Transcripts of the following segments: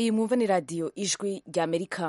iyi mwumva ni radiyo ijwi ry'Amerika.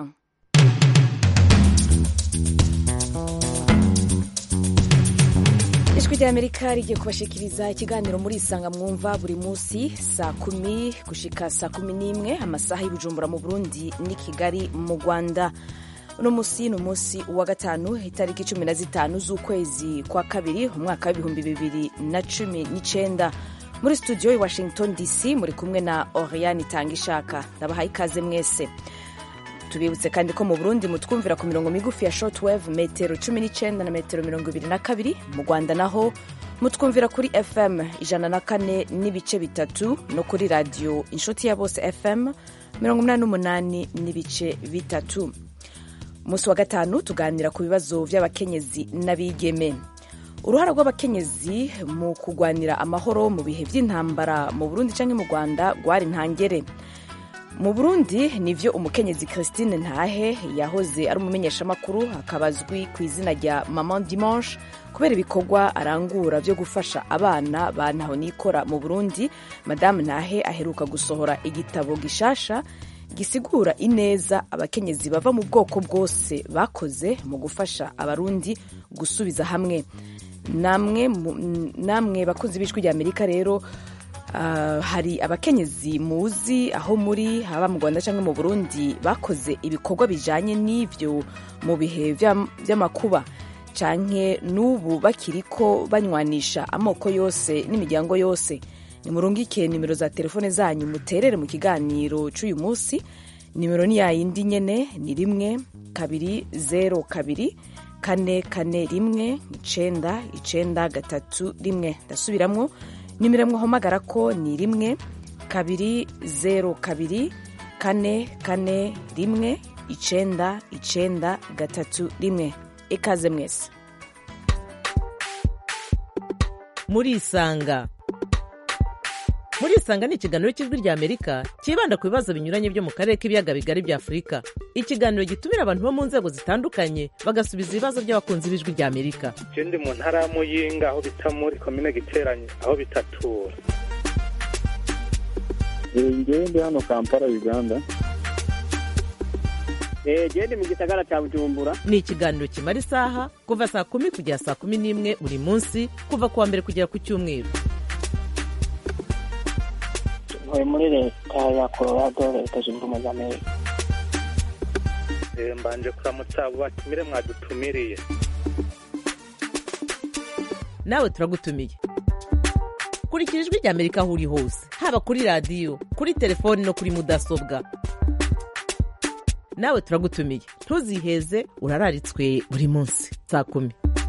ijwi ry'Amerika rigiye kubashikiriza ikiganiro muri isanga mwumva buri munsi saa 10 gushika saa 11 amasaha y'Ibujumbura mu Burundi n'i Kigali mu Rwanda. Uno musi ni umunsi wa gatanu itariki 15 z'ukwezi kwa kabiri umwaka w'ibihumbi 2019. Muri studio i Washington DC muri kumwe na Oriane Itangishaka. Ndabahaye ikaze mwese. Tubibutse kandi ko mu Burundi mutwumvira ku mirongo migufi ya shortwave metero 19 na metero 22. Mu Rwanda naho mutwumvira kuri FM 104 n'ibice bitatu no kuri radio Inshuti ya Bose FM 88 n'ibice bitatu. Musi wa gatanu tuganira ku bibazo by'abakenyezi n'abigeme. Uruhara rw'abakenyezi mu kugwanira amahoro mu bihe by'intambara mu Burundi canke mu Rwanda rwari ntangere. Mu Burundi nivyo umukenyezi Christine Ntahe yahoze ari umumenyeshamakuru akabazwi ku izina rya Maman Dimanche kubera ibikorwa arangura byo gufasha abana bantaho nikora mu Burundi. Madame Ntahe aheruka gusohora igitabo gishasha gisigura ineza abakenyezi bava mu bwoko bwose bakoze mu gufasha abarundi gusubiza hamwe. Namwe bakunzi b'ijwi ry'Amerika rero hari abakenyezi muzi aho muri haba mu Rwanda cyangwa mu Burundi bakoze ibikorwa bijanye n'ivyo mu bihe vy'amakuba canke n'ubu bakiriko banywanisha amoko yose n'imiryango yose. Nimurungike nimero za telefone zanyu muterere mu kiganiro c'uyu munsi. Nimero ni yayindi nyene ni 1-202 441 993. Ndasubiramwo nimero mwohamagara ko ni 1-202 441 993. Ikaze mwese muri isanga. Muri isanga ni ikiganiro cy'ijwi ry'Amerika kibanda ku bibazo binyuranye byo mu karere k'ibiyaga bigari bya Afurika. Ikiganiro gitumira abantu bo mu nzego zitandukanye bagasubiza ibibazo by'abakunzi b'ijwi ry'Amerika. Je ndi mu ntara ya Muyinga aho bita muri commune Giteranyi aho bitatura. Ngewe ndi hano Kampala Uganda. Je ndi mu gisagara cya Bujumbura. Ni ikiganiro kimara isaha kuva saa 10 kugera saa 11 buri munsi kuva kuwa mbere kugera ku cyumweru. Muri leta ya Colorado leta zunze ubumwe za Amerika. Mbanje kuramutsa abo batumire mwadutumiriye. Nawe turagutumiye. Kurikira ijwi ry'Amerika aho uri hose, haba kuri radio, kuri telefoni no kuri mudasobwa. Nawe turagutumiye. Ntuziheze urararitswe buri munsi saa 10.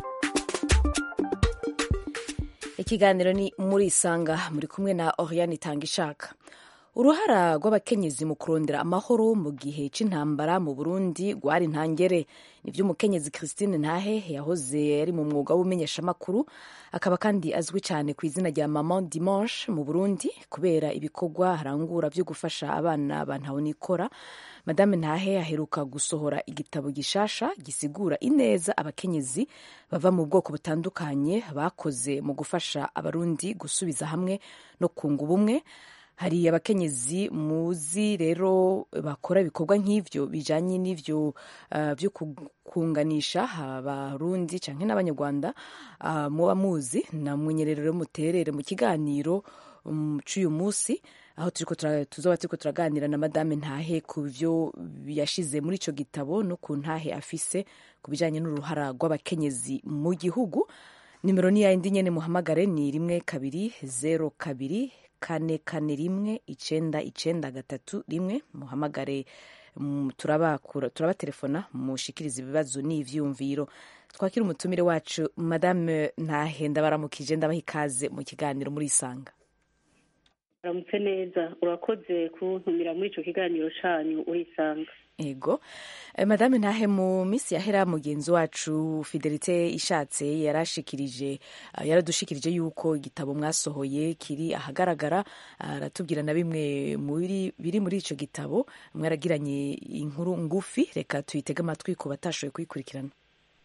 Ikiganiro ni muri isanga muri kumwe na Oriane Itangishaka. Uruhara rw'abakenyezi mu kurondera amahoro mu gihe c'intambara mu Burundi rwari ntangere. Nivyo umukenyezi Christine Ntahe yahoze yari mu mwuga w'umenyeshamakuru akaba kandi azwi cyane ku izina rya Maman Dimanche mu Burundi kubera ibikorwa arangura byo gufasha abana bantaho nikora. Madame Ntahe aheruka gusohora igitabo gishasha gisigura ineza abakenyezi bava mu bwoko butandukanye bakoze mu gufasha abarundi gusubiza hamwe no kunga ubumwe. Hari abakenyezi muzi rero bakora ibikorwa nk'ivyo bijanye n'ivyo byo kunganisha abarundi canke n'abanyarwanda muba muzi. Namwe rero muterere mu kiganiro c'uyu munsi aho tuzoba turiko turaganira na Madame Ntahe ku byo yashize muri ico gitabo no ku ntahe afise ku bijanye n'uruhara rw'abakenyezi mu gihugu. Nimero ni yayindi nyene muhamagare ni 1-202 441 993. Muhamagare turabaterefona mushikiriza ibibazo n'ivyumviro. Twakira umutumire wacu Madame Ntahe ndabaramukije ndabaha ikaze mu kiganiro muri isanga. Uramutse neza, urakoze kuntumira muri ico kiganiro canyu urisanga. Ego. Madame Ntahe mu misi yahera mugenzi wacu Fidelite Ishatse yaradushikirije yuko igitabo mwasohoye kiri ahagaragara, aratubwira na bimwe biri muri ico gitabo mwaragiranye inkuru ngufi. Reka tuyitege amatwi ko batashoboye kuyikurikirana.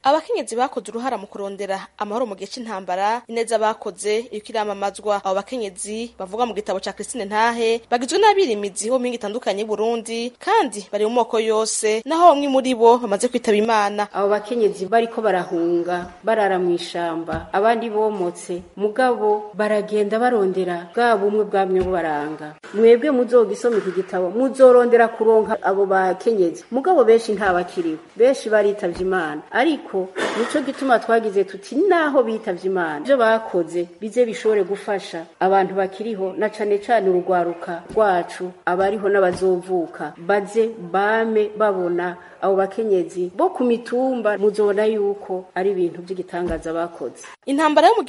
abakenyezi bakoze uruhara mu kurondera amahoro mu gihe c'intambara ineza bakoze iriko iramamazwa. Abo bakenyezi bavuga mu gitabo ca Christine Ntahe bagizwe n'abirimizi bo mingi itandukanye y'Uburundi kandi bari mu moko yose, naho bamwe muri bo bamaze kwitaba Imana. Abo bakenyezi bariko barahunga barara mu ishamba, abandi bomotse, mugabo baragenda barondera bwa bumwe bwamye bubaranga. Mwebwe muzogisoma iki gitabo muzorondera kuronka abo bakenyezi, mugabo benshi ntabakiriho, benshi baritavye Imana. Ariko nico gituma twagize tuti naho bitavye Imana ivyo bakoze bize bishobore gufasha abantu bakiriho, na cane cane urugwaruka rwacu, abariho n'abazovuka, baze bame babona abo bakenyezi bo ku mitumba, muzobona yuko ari ibintu by'igitangaza bakoze. Intambara yo mu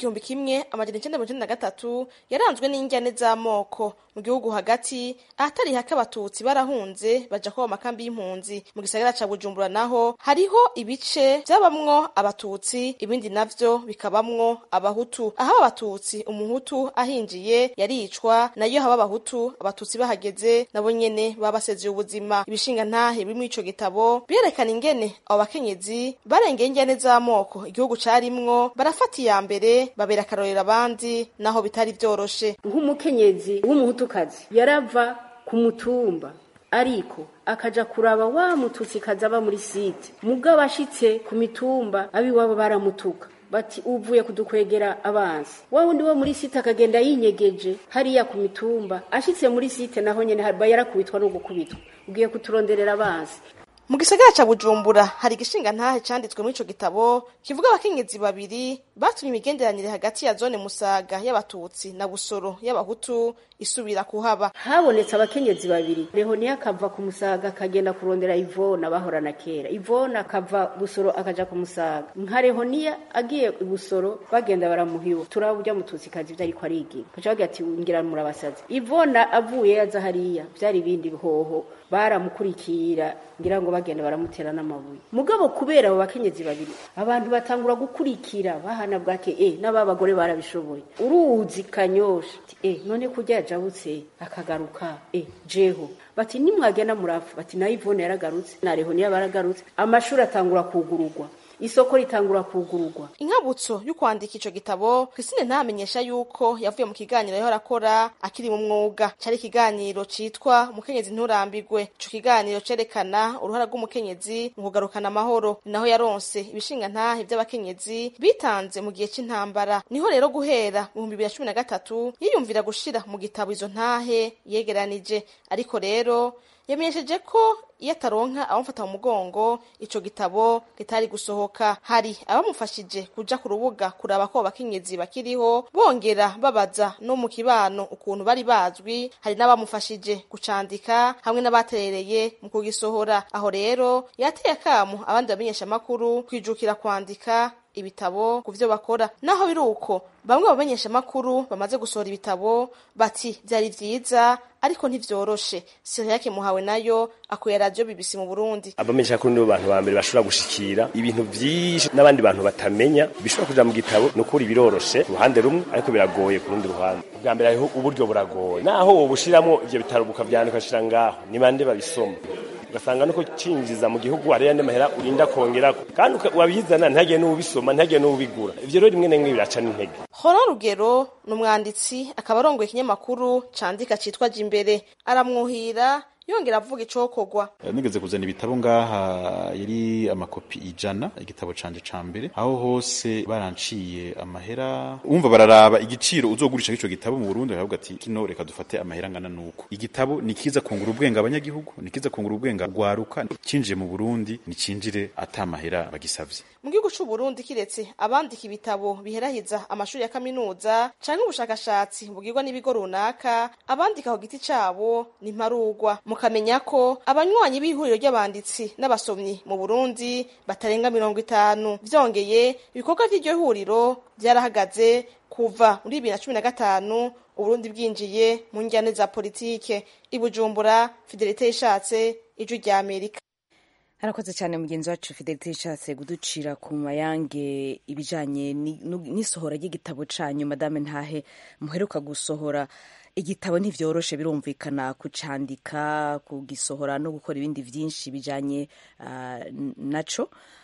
1993 yaranzwe n'injyane z'amoko mu gihugu hagati, ahatari hake abatutsi barahunze baja kuba makambi y'impunzi. Mu gisagara ca Bujumbura naho hariho ibice byabamwo abatutsi, ibindi navyo bikabamwo abahutu. Aho abatutsi umuhutu ahinjiye yaricwa, nayo haba abahutu abatutsi bahageze nabo nyene babasezeye ubuzima. Ibishinga ntahe biri muri ico gitabo birerekana ingene abo bakenyezi barengeye injyane z'amoko igihugu carimwo, barafata iya mbere babera akarorero abandi naho bitari vyoroshe. Nk'umukenyezi w'umuhutukazi yarava ku mutumba ariko akaja kuraba wa mututsi kazaba muri site, mugabo ashitse ku mitumba abiwabo baramutuka bati uvuye kudukwegera abansi. Wa wundi wo muri site akagenda yinyegeje hariya ku mitumba, ashitse muri site naho nyene yarakubitwa no gukubitwa, ugiye kuturonderera abansi. Mu gisagara ca Bujumbura hari igishinga ntahe canditswe muri ico gitabo kivuga abakenyezi babiri batumye imigenderanire hagati ya zone Musaga y'abatutsi na Busoro y'abahutu isubira kuhaba. Habonetse abakenyezi babiri, Rehoniya akava ku Musaga akagenda kurondera Ivona bahorana kera, Ivona akava Busoro akaja ku Musaga. Nka Rehoniya agiye Busoro bagenda baramuhiwa, turabujya mututsi kazi vyari ko arigira, kacaga ati ngira murabasaza. Ivona avuye yaza hariya vyari bindi bihoho, baramukurikira ngira ngo bagenda baramutera n'amabuye. Mugabo kubera abo bakenyezi babiri abantu batangura gukurikira bahana bwake n'ababagore barabishoboye. Uruzi Kanyosha none kujya jabutse akagaruka jeho bati nimwagenda murafu, bati na Ivone yaragarutse na Rehoniya baragarutse, amashuri atangura kugurugwa, isoko ritangura kugurugwa. Inkabutso yo kwandika ico gitabo Christine ntamenyesha yuko yavuye mu kiganiro yaho arakora akiri mu mwuga, cari ikiganiro citwa Umukenyezi nturambirwe. Ico kiganiro cerekana uruhara rw'umukenyezi mu kugarukana amahoro, naho yaronse ibishinga ntahe by'abakenyezi bitanze mu gihe c'intambara. Niho rero guhera mu 2013 yiyumvira gushira mu gitabo izo ntahe yegeranije, ariko rero yamenyesheje ko iyo ataronka abamufata mu mugongo ico gitabo kitari gusohoka. Hari abamufashije kuja ku rubuga kuraba ko abakenyezi bakiriho, bongera babaza no mu kibano ukuntu bari bazwi. Hari n'abamufashije kucandika hamwe n'abaterereye mu kugisohora. Aho rero yateye akamu abandi bamenyesha makuru kwijukira kwandika ibitabo kuvyo bakora. Naho biruko bamwe bamenyesha makuru bamaze gusohora ibitabo bati byari vyiza ariko ntivyoroshe. Siriyake Muhawe nayo akuye radio BBC mu Burundi. Abamenyesha kuri nibo bantu bambere bashobora gushikira ibintu vyinshi n'abandi bantu batamenya bishobora kuja mu gitabo. Nukuri biroroshe ruhande rumwe ariko biragoye ku rundi ruhande. Bwa mbere aho uburyo buragoye, naho wobushiramo ivyo bitaro bukavyandika shira ngaho ni bande babisoma, ugasanga nuko cinjiza mu gihugu ari yande mahera urinda kongerako, kandi wabizana ntagiye n'ubisoma ntagiye n'ubigura. Ivyo rero rimwe nemwe biraca n'intege. Hora Rugero n'umwanditsi akaba arongoye ikinyamakuru candika citwa Jimbere, aramwuhira yongera avuga icokogwa. Nigeze kuzana ibitabo ngaha yari amakopi 100 igitabo canje ca mbere, aho hose baranciye amahera, umva bararaba igiciro uzogurisha ico gitabo mu Burundi, baravuga ati kino reka dufate amahera ngana nuko. Igitabo nikiza kungura ubwenga abanyagihugu, nikiza kungura ubwenga gwaruka, cinjiye mu Burundi nicinjire atamahera bagisavye. Mu gihugu c'u Burundi kiretse abandika ibitabo biherahiza amashuri ya kaminuza canke ubushakashatsi bugirwa n'ibigo runaka, abandika ku giti cabo ni mparugwa. Mukamenya ko abanywanyi b'ihuriro ry'abanditsi n'abasomyi mu Burundi batarenga 50. Vyongeye ibikorwa vy'iryo huriro vyarahagaze kuva muri 2015 Uburundi bwinjiye mu njyane za politike. I Bujumbura, Fidelite Ishatse, Ijwi rya Amerika. Arakoze cyane mugenzi wacu Fidelite Ishatse guducira ku mayange ibijanye n'isohora ry'igitabo canyu. Madame Ntahe, muheruka gusohora igitabo ntivyoroshe, birumvikana kucandika, kugisohora no gukora ibindi vyinshi bijanye naco.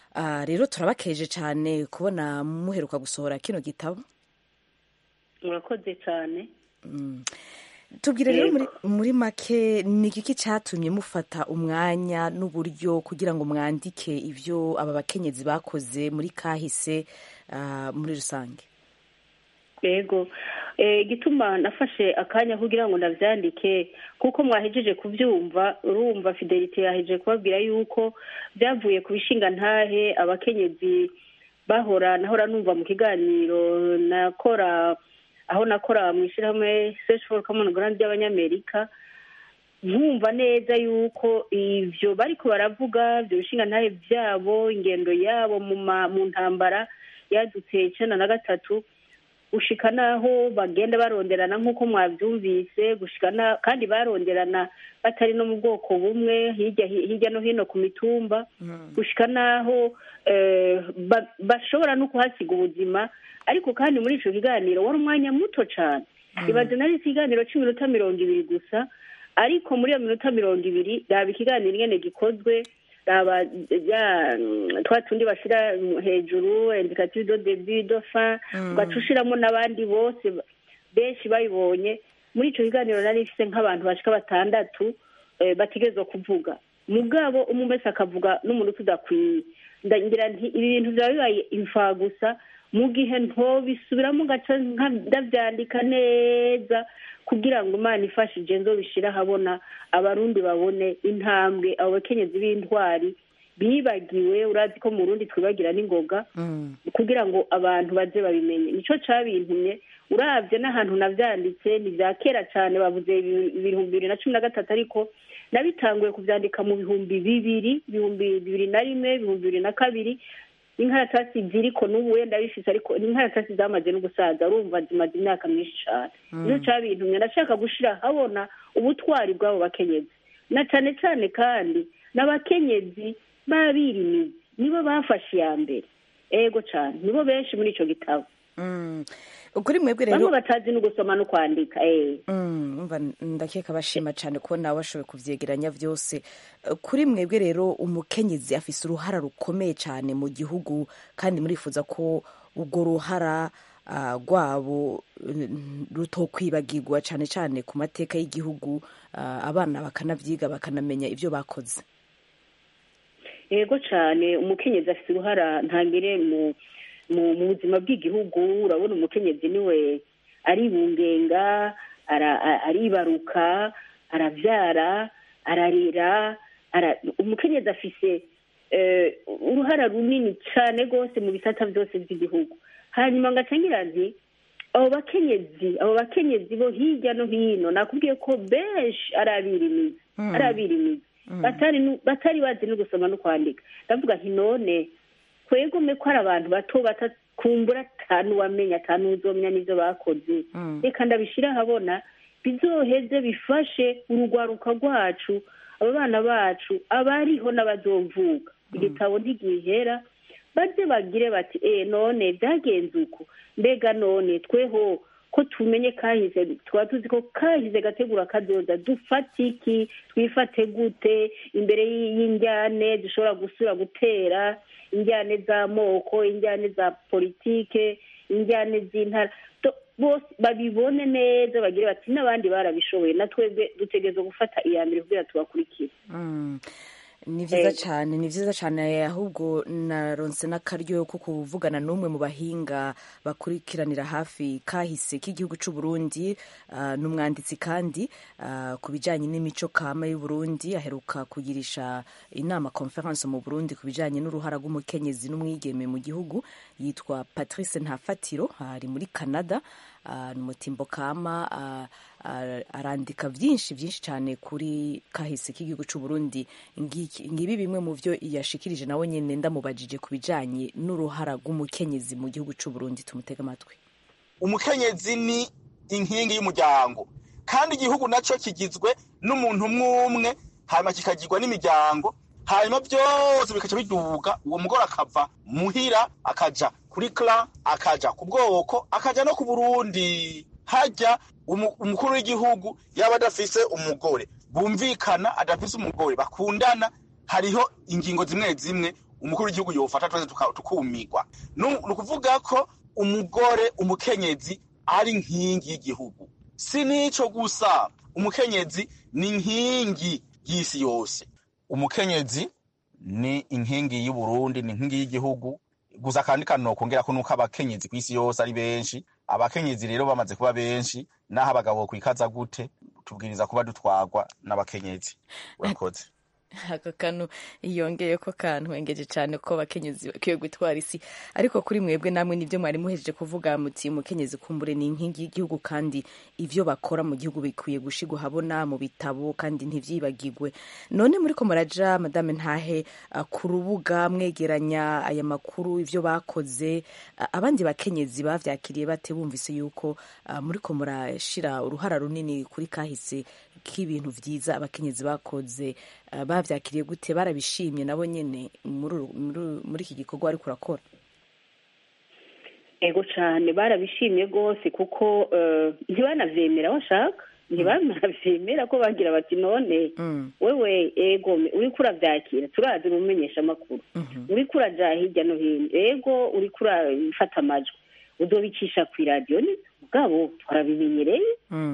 rero turabakeje cyane kubona muheruka gusohora kino gitabo. murakoze cyane. Tubwire rero muri make ni iki cyatumye mufata umwanya n'uburyo kugira ngo mwandike ibyo aba bakenyezi bakoze muri kahise muri rusange? Yego, igituma nafashe akanya kugira ngo ndavyandike kuko mwahejeje kuvyumva, urumva Fidelite yahejeje kubabwira yuko byavuye ku bishinga ntahe abakenyezi nahora numva mu kiganiro aho nakora mu ishyirahamwe Search for Common Ground y'Abanyamerika, nkumva neza yuko ivyo bariko baravuga byo bishinga ntahe byabo, ingendo yabo mu ntambara yadutse 1993 gushika naho bagenda baronderana nk'uko mwabyumvise, gushika kandi baronderana batari no mu bwoko bumwe hirya no hino ku mitumba, gushika naho bashobora no kuhasiga ubuzima. Ariko kandi muri ico kiganiro wari umwanya muto cyane, ibaze nari ikiganiro c'iminota 20 gusa, ariko muri iyo minota 20 raba ikiganiro ingene gikozwe, raba twa tundi bashira hejuru indicative de début de fin, ugacushiramo n'abandi bose benshi bayibonye. Muri ico kiganiro nari ifise nk'abantu bashika 6 batigezwe kuvuga, mugabo umwe wese akavuga n'umuntu tudakwiye. Ndangira nti ibintu byaba bibaye imfa gusa mu gihe ntobisubiramo gaca ndavyandika neza kugira ngo Imana ifashije nzobishira habona, abarundi babone intambwe abo bakenyezi b'intwari bibagiwe. Urazi ko mu Burundi twibagira n'ingoga, kugira ngo abantu baze babimenye. Nico cabintumye. Uravye n'ahantu navyanditse ni vya kera cyane, bavuze 2013, ariko nabitanguye kuvyandika mu 2000, 2001, 2002. Inkaratasi ziriko n'ubu wenda bifise, ariko inkaratasi zamaze no gusaza, urumva zimaze imyaka myinshi cyane. Nico cabintumye ndashaka gushira habona ubutwari bw'abo bakenyezi, na cyane cyane kandi n'abakenyezi babirimizi nibo bafashe ya mbere. Ego cyane nibo benshi muri ico gitabo. Ukuri mwebwe rero bamwe batazi no gusoma no kwandika. Ndakeka bashima cyane ko nawe washoboye kuvyegeranya vyose. Kuri mwebwe rero umukenyezi afise uruhara rukomeye cyane mu gihugu, kandi murifuza ko ubwo ruhara rwabo rutokwibagirwa cyane cyane ku mateka y'igihugu, abana bakanavyiga bakanamenya ivyo bakoze. Yego cyane, umukenyezi afise uruhara ntangire mu buzima bw'igihugu. Urabona umukenyezi niwe aribungenga, aribaruka, aravyara, ararira. Umukenyezi afise uruhara runini cyane rwose mu bisata byose by'igihugu. Hanyuma ngacangira nti abo bakenyezi bo hirya no hino nakubwiye ko benshi arabirimizi batari bazi no gusoma no kwandika. Ndavuga nti none kwegome ko ari abantu bato batakumbura atanu wamenya atanu uzomenya n'ivyo bakoze, reka ndabishira habona bizoheze bifashe urugwaruka rwacu, abo bana bacu abariho n'abazovuga. Igitabo ntigihera baze bagire bati none byagenze uko, mbega none tweho ko tumenye kahise, twaba tuzi ko kahise gategura kazoza, dufate iki, twifate gute imbere y'injyane dushobora gusura gutera, injyane z'amoko, injyane za politike, injyane z'intara, bose babibone neza bagire bati n'abandi barabishoboye, na twebwe dutegerezwa gufata iya mbere kugira tubakurikire. Ni vyiza cyane, ni vyiza cyane. Ahubwo naronse n'akaryo ko kuvugana n'umwe mu bahinga bakurikiranira hafi kahise k'igihugu c'u Burundi, n'umwanditsi kandi ku bijanye n'imico kama y'u Burundi. Aheruka kugirisha inama conference mu Burundi ku bijanye n'uruhara rw'umukenyezi n'umwigeme mu gihugu. Yitwa Patrice Ntafatiro, ari muri Canada, n'umutimbo kama, arandika vyinshi cyane kuri kahise k'igihugu c'u Burundi. Ngibi bimwe mu vyo yashikirije nawe nyene ndamubajije ku bijanye n'uruhara rw'umukenyezi mu gihugu c'u Burundi. Tumutega amatwi. Umukenyezi ni inkingi y'umuryango, kandi igihugu naco kigizwe n'umuntu umwe, hanyuma kikagirwa n'imiryango, hanyuma byose bikaca biduga. Uwo mugore akava muhira akaja kuri clan, akaja ku bwoko, akaja no ku Burundi. Hajya umukuru w'igihugu yaba adafise umugore bumvikana, adafise umugore bakundana, hariho ingingo zimwe umukuru w'igihugu yofata twese tukumigwa. Ni ukuvuga ko umugore umukenyezi ari nkingi y'igihugu. Si nico gusa, umukenyezi ni inkingi y'isi yose. Umukenyezi ni inkingi y'u Burundi, ni inkingi y'igihugu. Gusa kandi kanokongera ko nuko abakenyezi kw'isi yose ari benshi. Abakenyezi rero bamaze kuba benshi, naho abagabo kwikaza gute, tubwiriza kuba dutwagwa n'abakenyezi. Urakoze. aka kantu yongeye ko kantu wengeje cyane ko abakenyezi bakwiye gutwara isi, ariko kuri mwebwe namwe nibyo mwari muhejeje kuvuga muti umukenyezi kumbure ni inkingi y'igihugu kandi ivyo bakora mu gihugu bikwiye gushigwa habona mu bitabo kandi ntivyibagirwe. None muri ko muraja madame Ntahe ku rubuga mwegeranya aya makuru ivyo bakoze, abandi bakenyezi bavyakiriye bate bumvise yuko muri ko murashira uruhara runini kuri kahise k'ibintu vyiza abakenyezi bakoze, bavyakiriye gute? Barabishimye nabo nyene muri iki gikorwa ariko urakora? Ego cyane barabishimye rwose kuko ntibanavyemera washaka, ntibanavyemera ko bagira bati none wewe ego uriko uravyakira, turazi umumenyesha amakuru, uriko uraja hirya no hino, ego uriko urafata amajwi uzobicisha kw'iradiyo, ni mugabo twarabimenyereye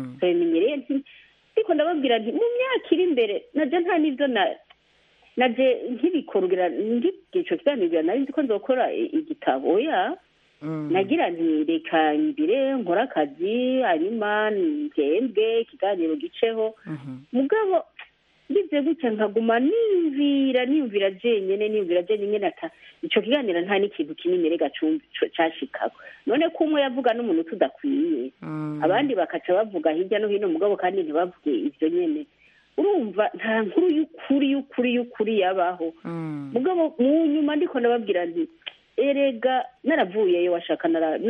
ariko ndababwira nti mu myaka iri imbere naje nta n'ivyo naje nkibikorera nk'igico kiganirira nari nzi ko nzokora igitabo oya nagira nti reka mbire nkora akazi hanyuma ntembwe ikiganiro giceho mugabo bize gutya nkaguma niyumvira jenyene ata ico kiganiro nta n'ikintu kinini rega cashikako. None ko umwe yavuga n'umuntu tudakwiye abandi bakaca bavuga hirya no hino mugabo kandi ntibavuge ivyo nyene, urumva nta nkuru y'ukuri yabaho. Mugabo mu nyuma ndiko ndababwira nti erega naravuyeyo washaka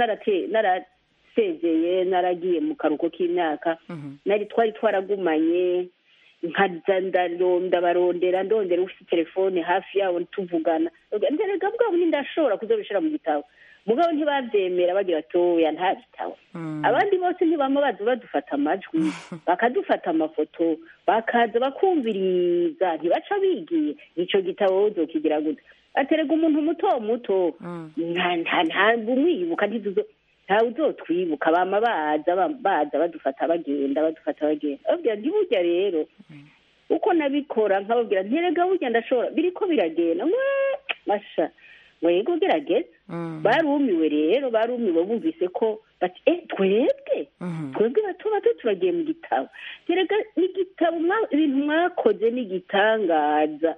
narasezeye naragiye mu karuko k'imyaka twari twaragumanye nkaza ndabarondera ufite telefone hafi yabo tuvugana nderega bwabo ndashobora kuzobishira mu gitabo mugabo ntibavyemera bagira toya nta gitabo. Abandi bose ntibama badufata amajwi bakadufata amafoto bakaza bakumviriza ntibaca bigiye ico gitabo uzokigira gute? Aterega umuntu muto nta umwibuka nta uzotwibuka, bama baza badufata bagenda babwira nti burya rero uko nabikora nkababwira nterega burya ndashobora biriko biragenda masha wego gerageza. Barumiwe rero bumvise ko bati twebwe bato turagiye mu gitabo. Terega n'igitabo ibintu mwakoze n'igitangaza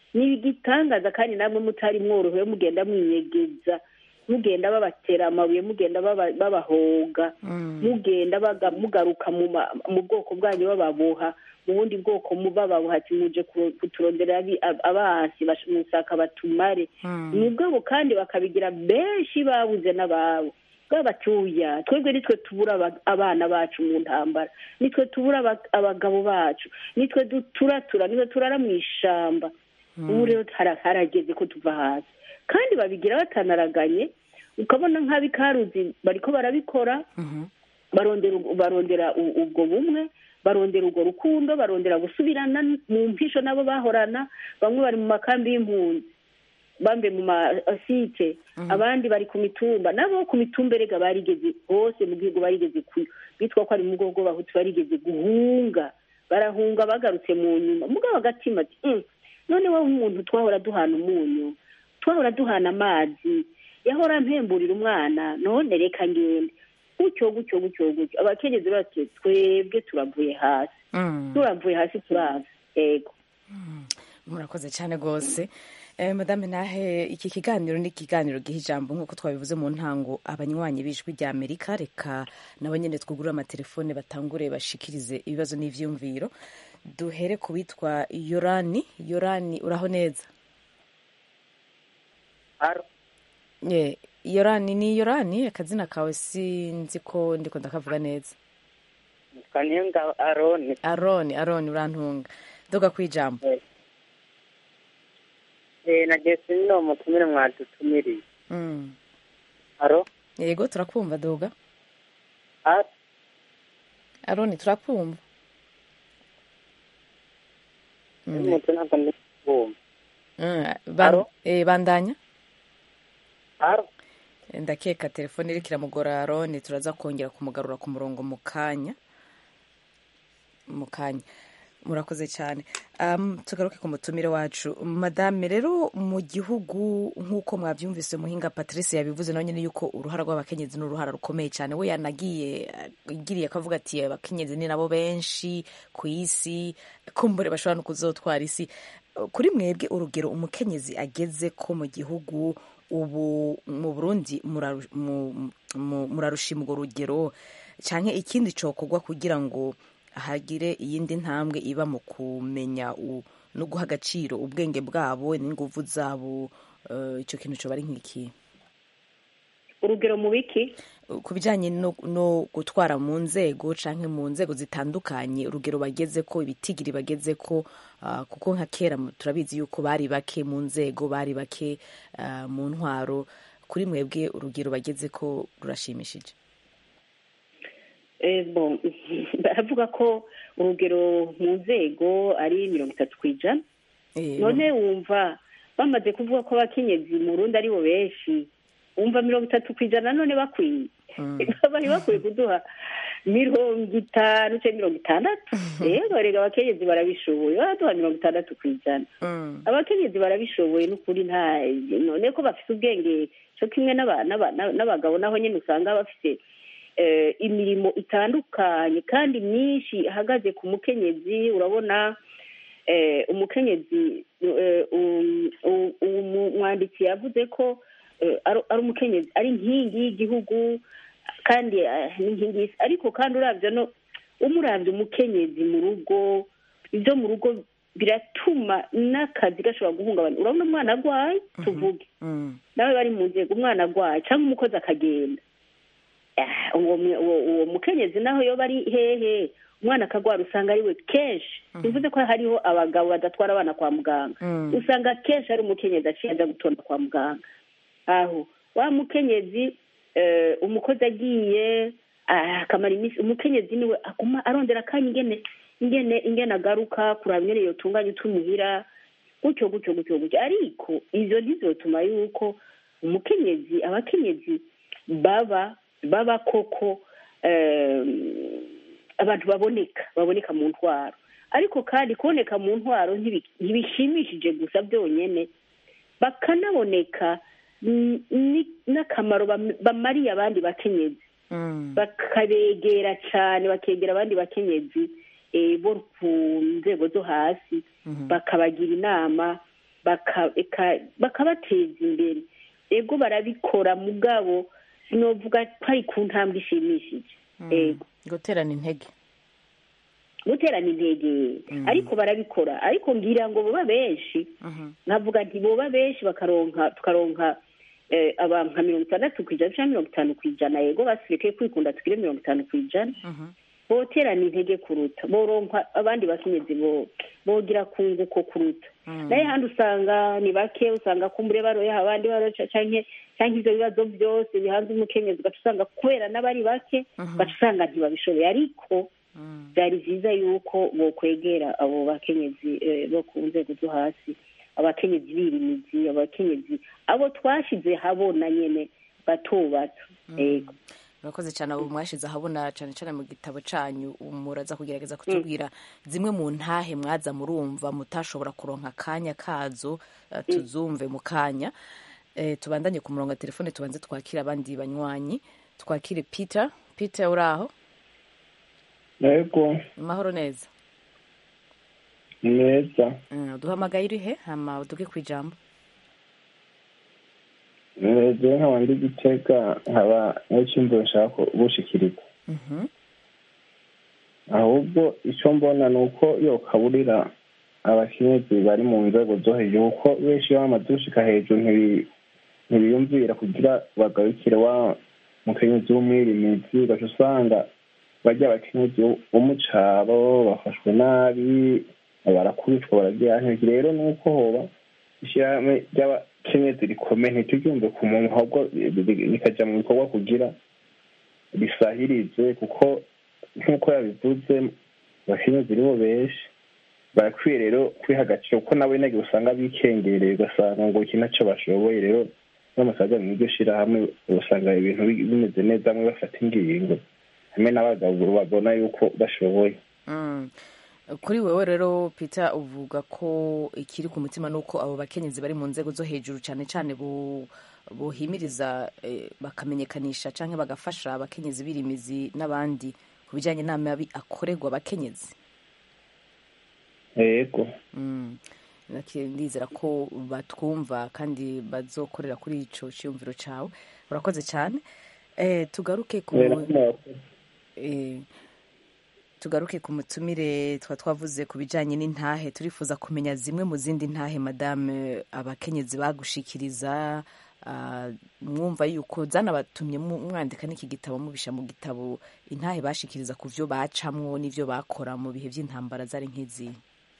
kandi namwe mutari mworohewe mugenda mwinyegeza, mugenda babatera amabuye, mugenda babahoga, mugenda mugaruka mu bwoko bwanyu bababoha, mu bundi bwoko bababoha ati muje kuturondera abasi musaka batumare. Mugabo kandi bakabigira benshi babuze n'ababo bw'abatuya. Twebwe nitwe tubura abana bacu mu ntambara, nitwe tubura abagabo bacu, nitwe turatura, nitwe turara mu ishamba. Ubu rero harageze ko tuva hasi kandi babigira batanaraganye, ukabona nk'abikaruzi bariko barabikora, barondera ubwo bumwe, barondera ubwo rukundo, barondera gusubirana mu mpisho nabo bahorana. Bamwe bari mu makambi y'impunzi, bambe mu masite, abandi bari ku mitumba. Nabo ku mitumba erega barigeze hose mu gihugu, barigeze bitwa ko ari mu bwoko bw'abahutu, barigeze guhunga, barahunga bagarutse mu nyuma. Mugabo agatima ati none wowe umuntu twahora duhana umunyu, twahora duhana amazi, yahora mpemburira umwana, none reka ngende gutyo. Abakenyezi bati twebwe turavuye hasi turaza. Ego murakoze cyane rwose. Madame Ntahe, iki kiganiro ni ikiganiro giha ijambo nk'uko twabivuze mu ntango abanywanyi b'ijwi rya Amerika. Reka nabo nyene twugurure amatelefone batangure bashikirize ibibazo n'ivyumviro. Duhere ku witwa Yorani. Uraho neza? Yorani ni Yorani, akazina kawe sinzi ko ndiko ndakavuga neza. Kanyenga Aroni urantunga. Doga kwijambo. Nagese no mutumire mwadutumiriye. Yego turakumva doga. Aroni turakumva. bandanya Aro. ndakeka telefone iriko iramugora Aroni, turaza kongera kumugarura ku murongo mu kanya murakoze cyane. Tugaruke ku mutumire wacu madame. Rero mu gihugu nk'uko mwabyumvise muhinga Patrice yabivuze nawe nyine yuko uruhara rw'abakenyezi n'uruhara rukomeye cyane, we yanagiye igiriye akavuga ati abakenyezi ni nabo benshi ku isi, kumbure bashobora no kuzotwara isi. Kuri mwebwe urugero umukenyezi ageze ko mu gihugu ubu mu Burundi murarushima urwo rugero, canke ikindi cokorwa kugira ngo hagire iyindi ntambwe iba mu kumenya no guha agaciro ubwenge bwabo n'inguvu zabo, icyo kintu cyo bari nk'iki? Urugero mu biki? Ku bijyanye no gutwara mu nzego canke mu nzego zitandukanye, urugero bageze ko, ibitigiri bageze ko, kuko nka kera turabizi yuko bari bake mu nzego, bari bake mu ntwaro. Kuri mwebwe urugero bageze ko rurashimishije? baravuga ko urugero mu nzego ari 30%. None wumva bamaze kuvuga ko abakenyezi mu Burundi ari bo benshi, wumva 30% none bakwiye bari bakwiye kuduha 50 cyangwa 60. Rero rega abakenyezi barabishoboye, baraduha 60%. Abakenyezi barabishoboye n'ukuri, nta none ko bafite ubwenge cyo kimwe n'abagabo, naho nyine usanga bafite imirimo itandukanye kandi myinshi ihagaze ku mukenyezi. Urabona umukenyezi, umwanditsi yavuze ko ari umukenyezi ari inkingi y'igihugu kandi n'inkingi y'isi. Ariko kandi uravye no umuravye umukenyezi mu rugo, ibyo mu rugo biratuma n'akazi gashobora guhungabana. Urabona umwana agwaye, tuvuge nawe bari mu nzego, umwana agwaye cyangwa umukozi akagenda, uwo mukenyezi naho yo bari hehe, umwana akagwara usanga ari we kenshi. Bivuze ko hariho abagabo badatwara abana kwa muganga, usanga kenshi ari umukenyezi aciye aza gutonda kwa muganga. Aho wa mukenyezi umukozi agiye akamara iminsi, umukenyezi niwe aguma arondera akanya ingene agaruka kuraba ingene yotunganya utumuhira, gutyo. Ariko ivyo ntizotuma yuko abakenyezi baba koko abantu baboneka mu ntwaro. Ariko kandi kuboneka mu ntwaro ntibishimishije gusa byonyene, bakanaboneka n'akamaro bamariye abandi bakenyezi, bakabegera cyane, bakegera abandi bakenyezi bo ku nzego zo hasi, bakabagira inama, bakabateza imbere. Ego barabikora mugabo sinovuga ko ari ku ntambwe ishimishije. Guterana intege, ariko barabikora. Ariko ngira ngo boba benshi, navuga nti boba benshi tukaronka abantu nka 60% cyangwa 50%. Yego basireke kwikunda tugire 50%, boterana intege kuruta, boronka abandi bakenyezi bogira kunguko kuruta. Naye handi usanga ni bake, usanga kumbure baroye abandi baroca canke ivyo bibazo byose bihanze umukenyezi, ugasanga kubera n'abari bake ugasanga ntibabishoboye. Ariko byari vyiza yuko bokwegera abo bakenyezi bo ku nzego zo hasi, abakenyezi birimizi, abakenyezi abo twashize habona nyene bato. Yego, murakoze cyane abo mwashize ahabona cyane cyane mu gitabo canyu. Muraza kugerageza kutubwira zimwe mu ntahe mwaza murumva mutashobora kuronka akanya kazo, tuzumve mu kanya. Tubandanye ku murongo wa telefone, tubanze twakira abandi banywanyi. Twakire Peter. Uraho? Yego. Mahoro neza? Neza. Duhamagaye uri he? Hama uduge kwijambo. Je nkaba ndi Gitega, nkaba n'ikimbo nshaka gushikiriza. Ahubwo icyo mbona ni uko yo kaburira abakenyezi bari mu nzego zo hejuru, kuko benshi bamaze gushika hejuru ntibiyumvira kugira bagarukire wa mukenyezi w'umwirimizi. Ugaca usanga barya abakenyezi bo mu caro bafashwe nabi, barakubitwa, baragira ntege. Rero ni uko hoba ishyirahamwe ry'abakenyezi rikomeye, ntituryumve ku muntu, ahubwo rikajya mu bikorwa kugira risahirize, kuko nk'uko yabivuze abakenyezi nibo benshi. barakwiye rero kwiha agaciro kuko nabo nyine usanga bikengereye ugasanga ngo iki nacyo bashoboye rero n'amasaga mu iryo shirahamwe usanga ibintu bimeze neza bamwe bafata ingingo hamwe n'abagabo babona yuko bashoboye. Kuri wewe rero Peter uvuga ko ikiri ku mutima nuko abo bakenyezi bari mu nzego zo hejuru cyane cyane buhimiriza bakamenyekanisha canke bagafasha abakenyezi birimizi n'abandi ku bijyanye n'amabi akorerwa abakenyezi. Yego. Ndizera ko batwumva kandi bazokorera kuri ico cyumviro cawe. Urakoze cyane. Tugaruke ku mutumire twavuze ku bijyanye n'intahe turifuza kumenya zimwe mu zindi ntahe madame abakenyezi bagushikiriza mwumva yuko zanabatumye mwandika n'iki gitabo mubisha mu gitabo intahe bashikiriza ku byo bacamwo n'ibyo bakora mu bihe by'intambara zari nk'izi.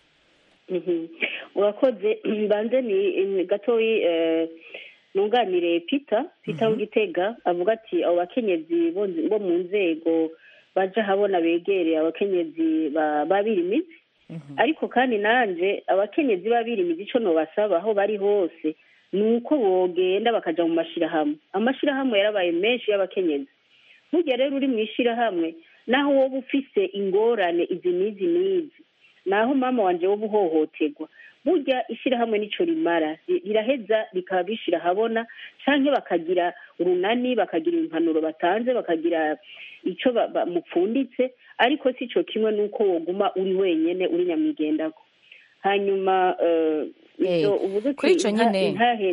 Urakoze mbanze ni gatoyi nunganire Peter w'Igitega avuga ati abo bakenyezi bo mu nzego baje habona begereye abakenyezi babirimizi ariko kandi nanje abakenyezi babirimizi ico no basaba aho bari hose nuko bogenda bakaja mu amashirahamwe yarabaye menshi y'abakenyezi. Burya rero uri mu ishirahamwe naho wowe ufise ingorane izi n'izi naho mama wanje wo buhohoterwa burya ishirahamwe nico rimara riraheza bikaba bishira habona canke bakagira urunani bakagira impanuro batanze bakagira ico mupfunditse ariko sico kimwe nuko woguma uri wenyene uri nyamigendako. Hanyuma kuri ico nyene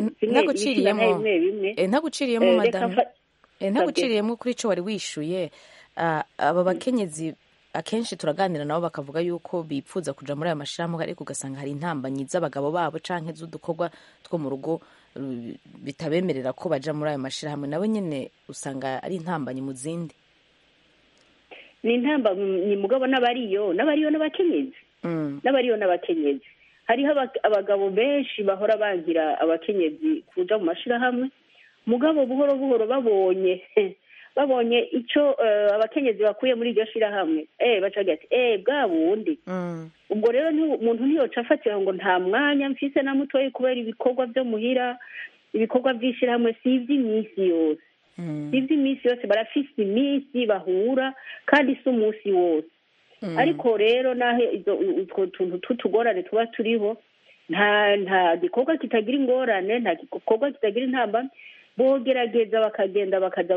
ntaguciriyemo kuri ico wari wishuye aba bakenyezi akenshi turaganira nabo bakavuga yuko bipfuza kuja muri aya mashirahamwe ariko ugasanga hari intambanyi z'abagabo babo canke z'udukorwa two mu rugo bitabemerera ko baja muri aya mashirahamwe nabo nyene usanga ari intambanyi mu zindi. Ni intambanyi mugabo n'abariyo n'abakenyezi n'abariyo n'abakenyezi hariho abagabo benshi bahora bangira abakenyezi kuja mu mashirahamwe mugabo buhoro buhoro babonye ico abakenyezi bakuye muri iryo shirahamwe bacagira ati bwa bundi ubwo rero umuntu ntiyoca afatira ngo nta mwanya mfise na mutoyi kubera ibikorwa vyo muhira ibikorwa vy'ishirahamwe si ivy'iminsi yose ivy'iminsi yose barafise iminsi bahura kandi si umunsi wose ariko rero nahe utwo tuntu tutugorane tuba turiho nta gikorwa kitagira ingorane nta gikorwa kitagira intambamyi bogerageza bakagenda bakaza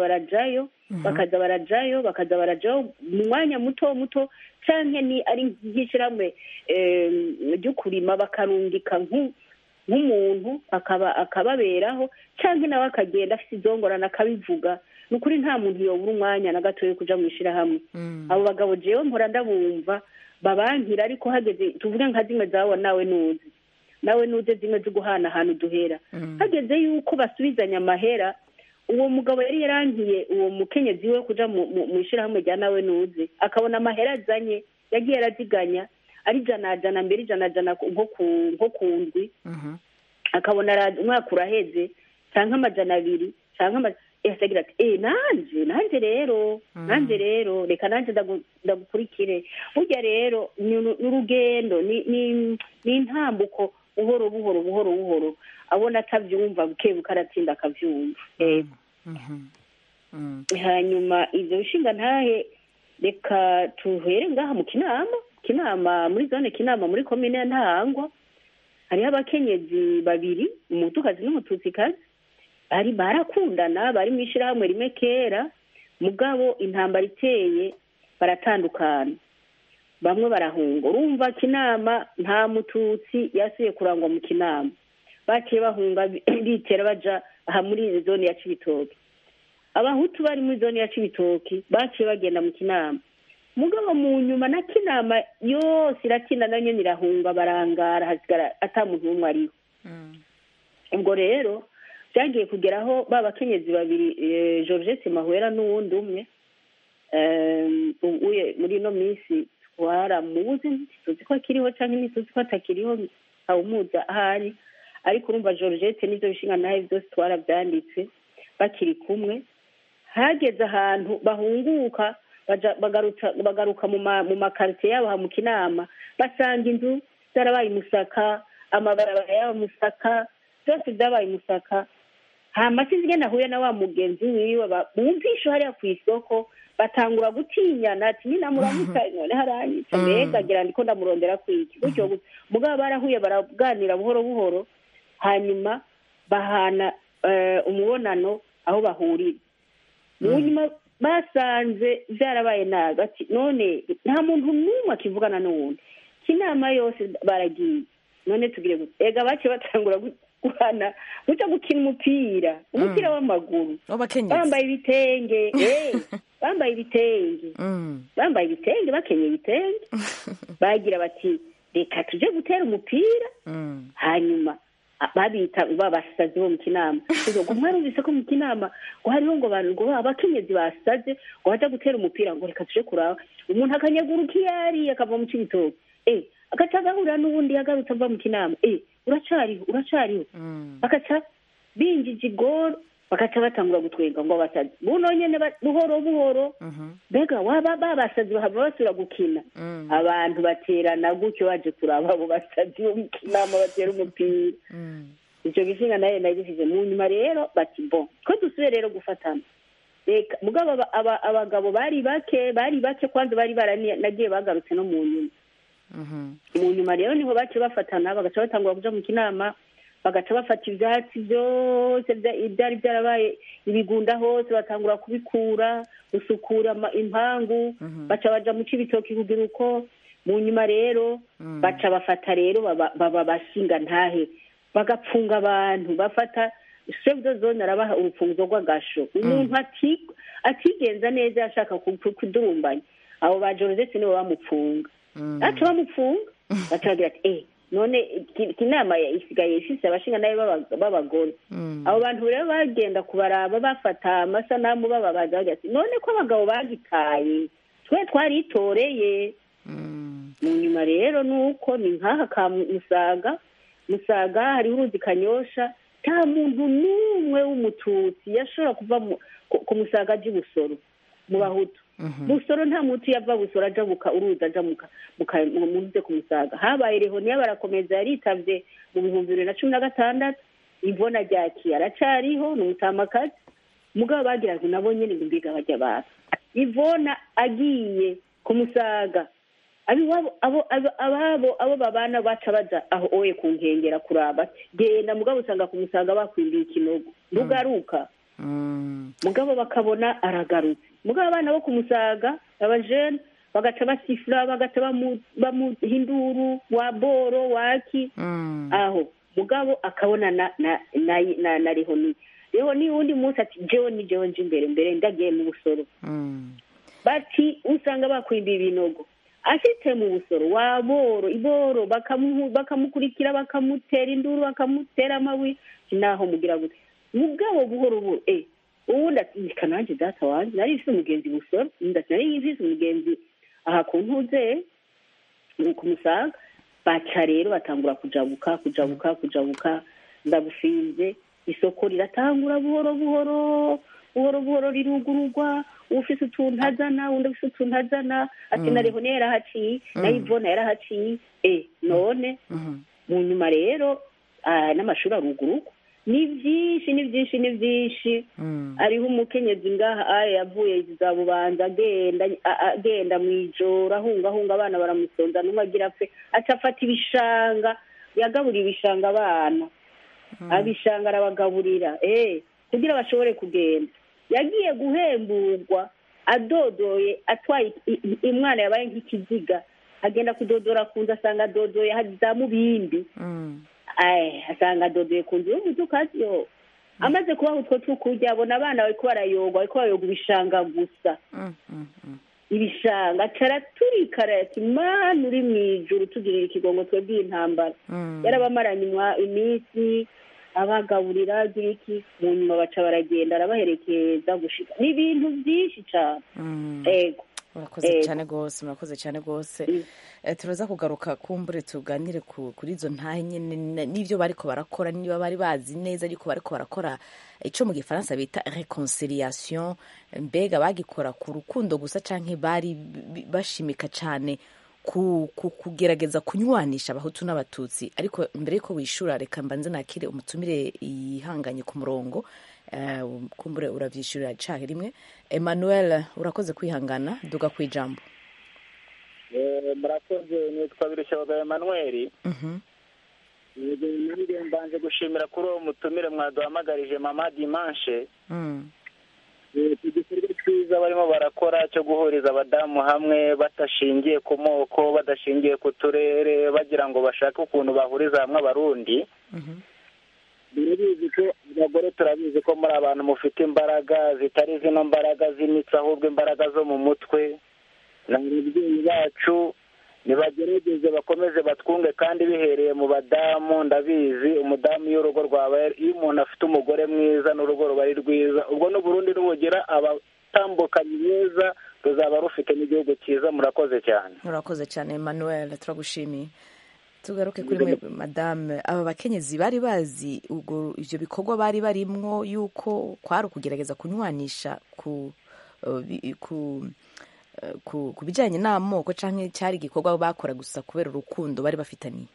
barajayo mu mwanya muto canke ni ari nk'ishirahamwe ryo kurima bakarungika nk'umuntu akababeraho canke nawe akagenda afite izongorana akabivuga ni ukuri nta muntu yobura umwanya na gatoya kuja mu ishirahamwe. Abo bagabo jewe mpora ndabumva babankira ariko hageze tuvuge nka zimwe zawo nawe nuze zimwe zo guhanahana uduhera hageze yuko basubizanya amahera uwo mugabo yari yarangiye uwo mukenyezi we kuja mu ishirahamwe rya nawe nuze akabona amahera azanye yagiye araziganya ari jana mbere ijana nko ku ndwi akabona umwaka uraheze canke amajana abiri canke yasagira ati nanje rero reka nanje ndagukurikire. Burya rero n'urugendo ni intambuko buhoro abona atavyumva bukebuka aratinda akavyumva. Hanyuma ivyo bishinga ntahe reka tuhere ngaha mu kinama muri zone kinama muri komine ya Ntahangwa hariho abakenyezi babiri umutukazi n'umututsikazi barakundana bari mu ishirahamwe rimwe kera mugabo intambara iteye baratandukana bamwe barahunga urumva kinama nta mututsi yasuye kurangwa mu kinama baciye bahunga bitera baja aha muri zone ya Cibitoke abahutu bari muri zone ya Cibitoke baciye bagenda mu kinama mugabo mu nyuma na kinama yose iratinda nayo nyene irahunga barangara hasigara ata muntu umwe ariho. Ubwo rero byagiye kugeraho babakenyezi babiri Georgette Mahwera n'uwundi umwe muri ino minsi twaramuzi tuzi ko akiriho canke ntituzi ko atakiriho awumuza ahari ariko urumva Georgette n'ivyo bishinga nawe byose twaravyanditse bakiri kumwe hageze ahantu bahunguka bagaruka mu makarite yabo mu kinama basanga inzu zarabaye Musaka, amabarabara y'aba Musaka byose byabaye Musaka. Hama sinzi nahuye na wa mugenzi wiwe bumvisha hariya ku isoko batangura gutinyana ati nina muramuka none haranyica mbega gira ndiko ndamurondera kwiki gutyo mugabo barahuye baraganira buhoro buhoro hanyuma bahana umubonano aho bahurira. Munyuma basanze byarabaye naga ati none nta muntu n'umwe akivugana n'uwundi kinama yose baragiye none tugire gute ega bace batangura guhana guca gukina umupira w'amaguru bambaye ibitenge bambaye ibitenge bakenyeye ibitenge bagira bati reka tuje gutera umupira hanyuma babita babasazi bo mu kinama ngo mwarumvise ko mu kinama ngo hariho ngo abantu ngo abakenyezi basaze ngo baja gutera umupira ngo reka tuje kuraba umuntu akanyagura ukiyari akava mu cibitoke akacagahura n'ubundi yagarutse ava mu kinama uracariho bakaca binjije igoro bakaca batangura gutwenga ngo abasazi buno nyene buhoro buhoro mbega waba babasazi bahava basubira gukina abantu baterana gutyo baje kuraba abo basazi bo mu kinama batera umupira icyo gishinga nayo nagishije mu nyuma rero bati bon ko dusubire rero gufatana reka mugabo abagabo bari bake kwanza bari baranagiye bagarutse no mu nyuma mu nyuma rero niho bace bafatana bagaca batangura kuja mu kinama bagaca bafata ivyatsi byose byari byarabaye ibigunda hose batangura kubikura gusukura impangu baca baja mu cibitoki kugira uko mu nyuma rero baca bafata rero baba bashinga ntahe bagapfunga abantu bafata chef de zone arabaha urupfunguzo rw'agasho umuntu atigenza neza yashaka kudurumbanya abo ba Joseph nibo bamupfunga aca bamupfunga bacagira ati none kinama isigaye ifise abashinga nayo b'abagore abo bantu rero bagenda kubaraba bafata amasanamu bababaza ati none ko abagabo bagitaye twe twaritoreye mu nyuma rero nuko ni nkaha ka Musaga hari uruzi Kanyosha nta muntu n'umwe w'umututsi yashobora kuva ku Musaga aje Busoro mu Bahutu Busoro nta mutu yava Busoro aja uruzi aja muze ku Musaga habaye Rehoniya barakomeza yaritavye mu 2016 Ivona Ryaki aracariho n'umutamakazi mugabo bagiraga nabo nyene mbiga bajya basa Ivona agiye ku Musaga abo babana baca baja aho oye ku nkengera kuraba genda mugabo usanga ku Musaga bakwimbiye ikinogo ndugaruka mugabo bakabona aragarutse mugabo abana bo ku Musaga abajene bagaca basifura bagaca bamuhinduru wa boro waki aho mugabo akabona na Rehoni undi munsi ati jewe nje imbere ndagiye mu Busoro bati usanga bakwimbiye ibinogo ashitse mu Busoro wa boro iboro bakamukurikira bakamutera induru bakamutera amawi naho mugira gute mugabo buhoro buhoro uwundi ati kananje data wanje nari ifise umugenzi Busoro nari ifise umugenzi aha ku ntuze ku Musaga baca rero batangura kujabuka ndabufinze isoko riratangura buhoro buhoro rirugurugwa ufise utuntu azana undi ufise utuntu azana ati na Rehoniya yarahaciye na Ivona yarahaciye none mu nyuma rero n'amashuri arugurugwa ni byinshi ariho umukenyezi ngaha yavuye za Bubanza agenda mwijoro ahunga abana baramusonza n'umwe agira apfe aca afata ibishanga yagaburira ibishanga abana abishanga arabagaburira kugira bashobore kugenda yagiye guhemburwa adodoye atwaye umwana yabaye nk'ikiziga agenda kudodora kunza asanga adodoye haza mu bindi asanga adodoye kunzu y'umutukazi yo amaze kubaho utwo tukurya abona abana bariko barayogwa ibishanga gusa ibishanga caraturikara ati mana uri mwijuru tugirira ikigongo twebwe intambara yarabamaranye iminsi abagaburira giriki mu nyuma baca baragenda arabaherekeza gushika ni ibintu byinshi cyane murakoze cyane rwose turaza kugaruka kumbure tuganire kuri izo ntahe nyine n'ibyo bariko barakora niba bari bazi neza ariko bariko barakora icyo mu gifaransa bita reconciliation mbega bagikora ku rukundo gusa canke bari bashimika cyane kugerageza kunywanisha abahutu n'abatutsi. Ariko mbere yuko wishura, reka mbanze nakire umutumire yihanganye ku murongo, kumbure uravyishurira cahe rimwe. Emmanuel, urakoze kwihangana, duga kwijambo. Murakoze, nitwa Birushabaga Emmanuel. Nanjye mbanje gushimira kuri uwo mutumire mwaduhamagarije Mama Dimanche. Igikorwa cyiza barimo barakora cyo guhuriza abadamu hamwe badashingiye ku moko, badashingiye ku turere, bagira ngo bashake ukuntu bahuriza hamwe abarundi. Murabizi ko abagore turabizi ko muri abantu mufite imbaraga zitari zino mbaraga z'imitsi, ahubwo imbaraga zo mu mutwe. N'ababyeyi bacu nibagerageze bakomeze batwunge, kandi bihereye mu badamu. Ndabizi umudamu iyo urugo rwawe, iyo umuntu afite umugore mwiza n'urugo ruba ari rwiza, ubwo n'Uburundi nubugira abatambukanyi beza, ruzaba rufite n'igihugu cyiza. Murakoze cyane. Murakoze cyane Emmanuel, turagushimiye. Tugaruke kuri mwe madame, aba bakenyezi bari bazi ubwo ivyo bikorwa bari barimwo yuko kwari ukugerageza kunywanisha ku bijyanye n'amoko, cyangwa cyari igikorwa bakora gusa kubera urukundo bari bafitaniye?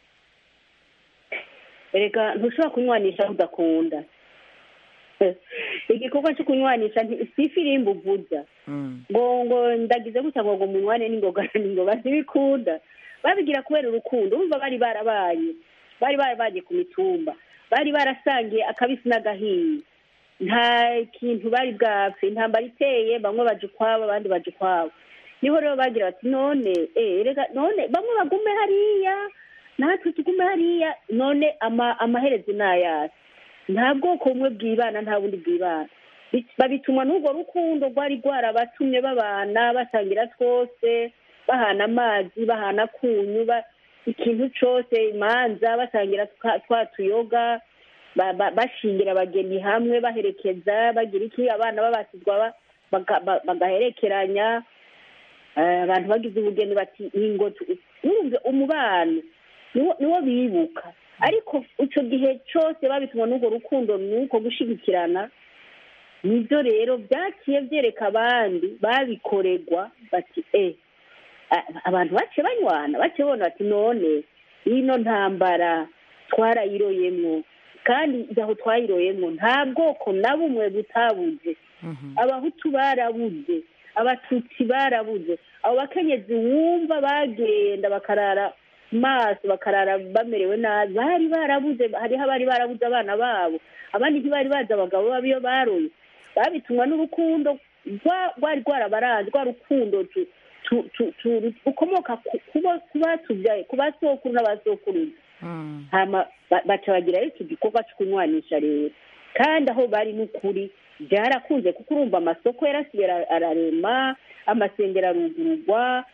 Erega ntushobora kunywanisha udakunda. Igikorwa cyo kunywanisha si ifirimbi uvuza ngo ndagize gutya ngo munywane n'ingoga ntibikunda. Babigira kubera urukundo. Urumva bari barabaye ku mitumba, bari barasangiye akabisi n'agahiye, nta kintu bari bwapfe. Intambara iteye, bamwe baje ukwabo abandi baje ukwabo. Niho rero bagira bati none none bamwe bagume hariya natwe tugume hariya, none amaherezo n'ayasi. Nta bwoko bumwe bwibana, nta bundi bwibana. Babitumwa n'urwo rukundo rwari rwarabatumye babana, basangira twose, bahana amazi, bahana kunyu, ikintu cyose, imanza, basangira twa tuyoga, bashingira abageni hamwe, baherekeza, bagira iki, abana babasizwa bagaherekeranya. Abantu bagize ubugeni bati ingo, urumve umubano niwo bibuka. Ariko icyo gihe cyose babitumwa n'urwo rukundo, nuko gushigikirana. Nibyo rero byaciye byereka abandi babikorerwa bati abantu bace banywana, bace bona bati none ino ntambara twarayiroyemwo, kandi aho twayiroyemwo nta bwoko na bumwe butabuze. Abahutu barabuze, abatutsi barabuze. Abo bakenyezi wumva bagenda bakarara maso, bakarara bamerewe nabi, bari barabuze. Hariho abari barabuze abana babo, abandi ntibari bazi abagabo babo iyo baroye. Babitumwa n'urukundo rwari rwarabaranze, rwa rukundo ukomoka kubatubyaye, ku basokuru n'abasokuruza. Baca bagira iki gikorwa cyo kunywanisha rero, kandi aho bari n'ukuri byarakunze, kuko urumva amasoko yarasigaye ararema, amasengero arugururwa,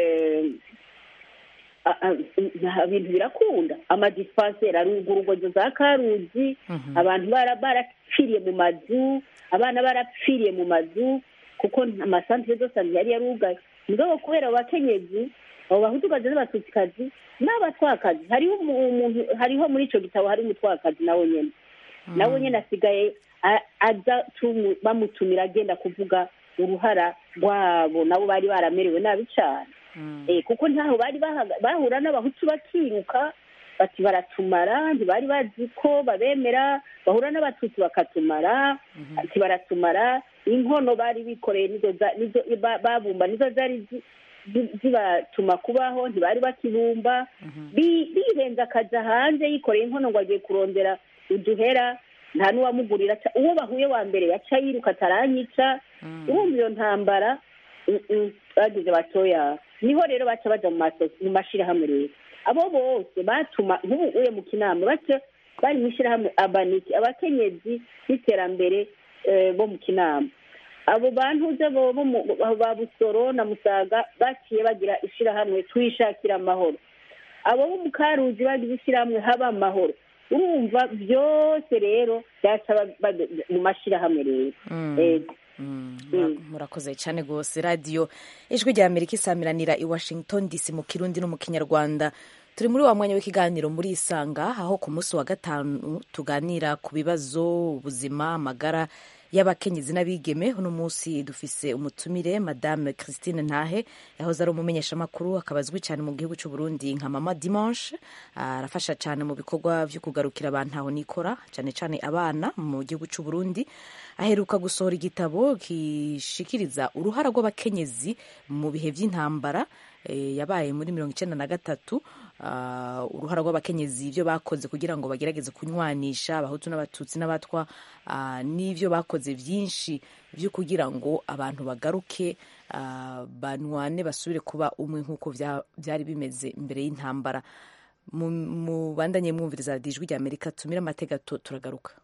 ibintu birakunda. Amadispenseri arugururwa, za Karuzi, abantu barapfiriye mu mazu, abana barapfiriye mu mazu, kuko amasantere zose yari yarugaye. Mugabo kubera abakenyezi, abo bahutukazi n'abatutsikazi n'abatwakazi, hariho muri icyo gitabo hari umutwakazi nawe nyine asigaye aza bamutumira agenda kuvuga uruhara rwabo. Nabo bari baramerewe nabi cyane, kuko ntaho bari bahura n'abahutu bakiruka bati baratumara, ntibari bazi ko babemera. Bahura n'abatutsi bakatumara, ati baratumara. Inkono bari bikoreye nizo babumba, nizo zari zibatuma kubaho, ntibari bakibumba. Birenza akaja hanze yikoreye inkono ngo agiye kurondera uduhera, nta n'uwamugurira. Uwo bahuye wa mbere yaca yiruka ataranyica. Urumva iyo ntambara bagize batoya. Niho rero baca baja mu mashirahamwe. Rero abo bose batuma nk'ubu uye mu Kinama baca bari mu ishirahamwe Abaniki, abakenyezi n'iterambere bo mu Kinama. Abo bantu ba Busoro na Musaga baciye bagira ishirahamwe Twishakira Amahoro. Abo bo mu Karuzi bagize ishirahamwe Haba Amahoro. Urumva byose rero byaca mu mashirahamwe rero. Murakoze cyane rwose. Radio Ijwi rya Amerika isamiranira i Washington DC mu Kirundi no mu Kinyarwanda. Turi muri wa mwanya w'ikiganiro muri Isanga, aho ku munsi wa gatanu tuganira ku bibazo, ubuzima, amagara y'abakenyezi n'abigeme. Uno munsi dufise umutumire Madame Christine Ntahe yahoze ari umumenyeshamakuru akaba azwi cyane mu gihugu cy'u Burundi nka Mama Dimanche. Arafasha cyane mu bikorwa byo kugarukira abantu aho nikora cyane cyane abana mu gihugu cy'u Burundi. Aheruka gusohora igitabo gishikiriza uruhara rw'abakenyezi mu bihe by'intambara yabaye muri 1993. Uruhara rw'abakenyezi ibyo bakoze kugira ngo bagerageze kunywanisha abahutu n'abatutsi n'abatwa, n'ibyo bakoze byinshi byo kugira ngo abantu bagaruke banwane basubire kuba umwe nk'uko byari bimeze mbere y'intambara. Mu bandanye mwumviriza radiyo ijwi ry'Amerika, tumira amateka turagaruka.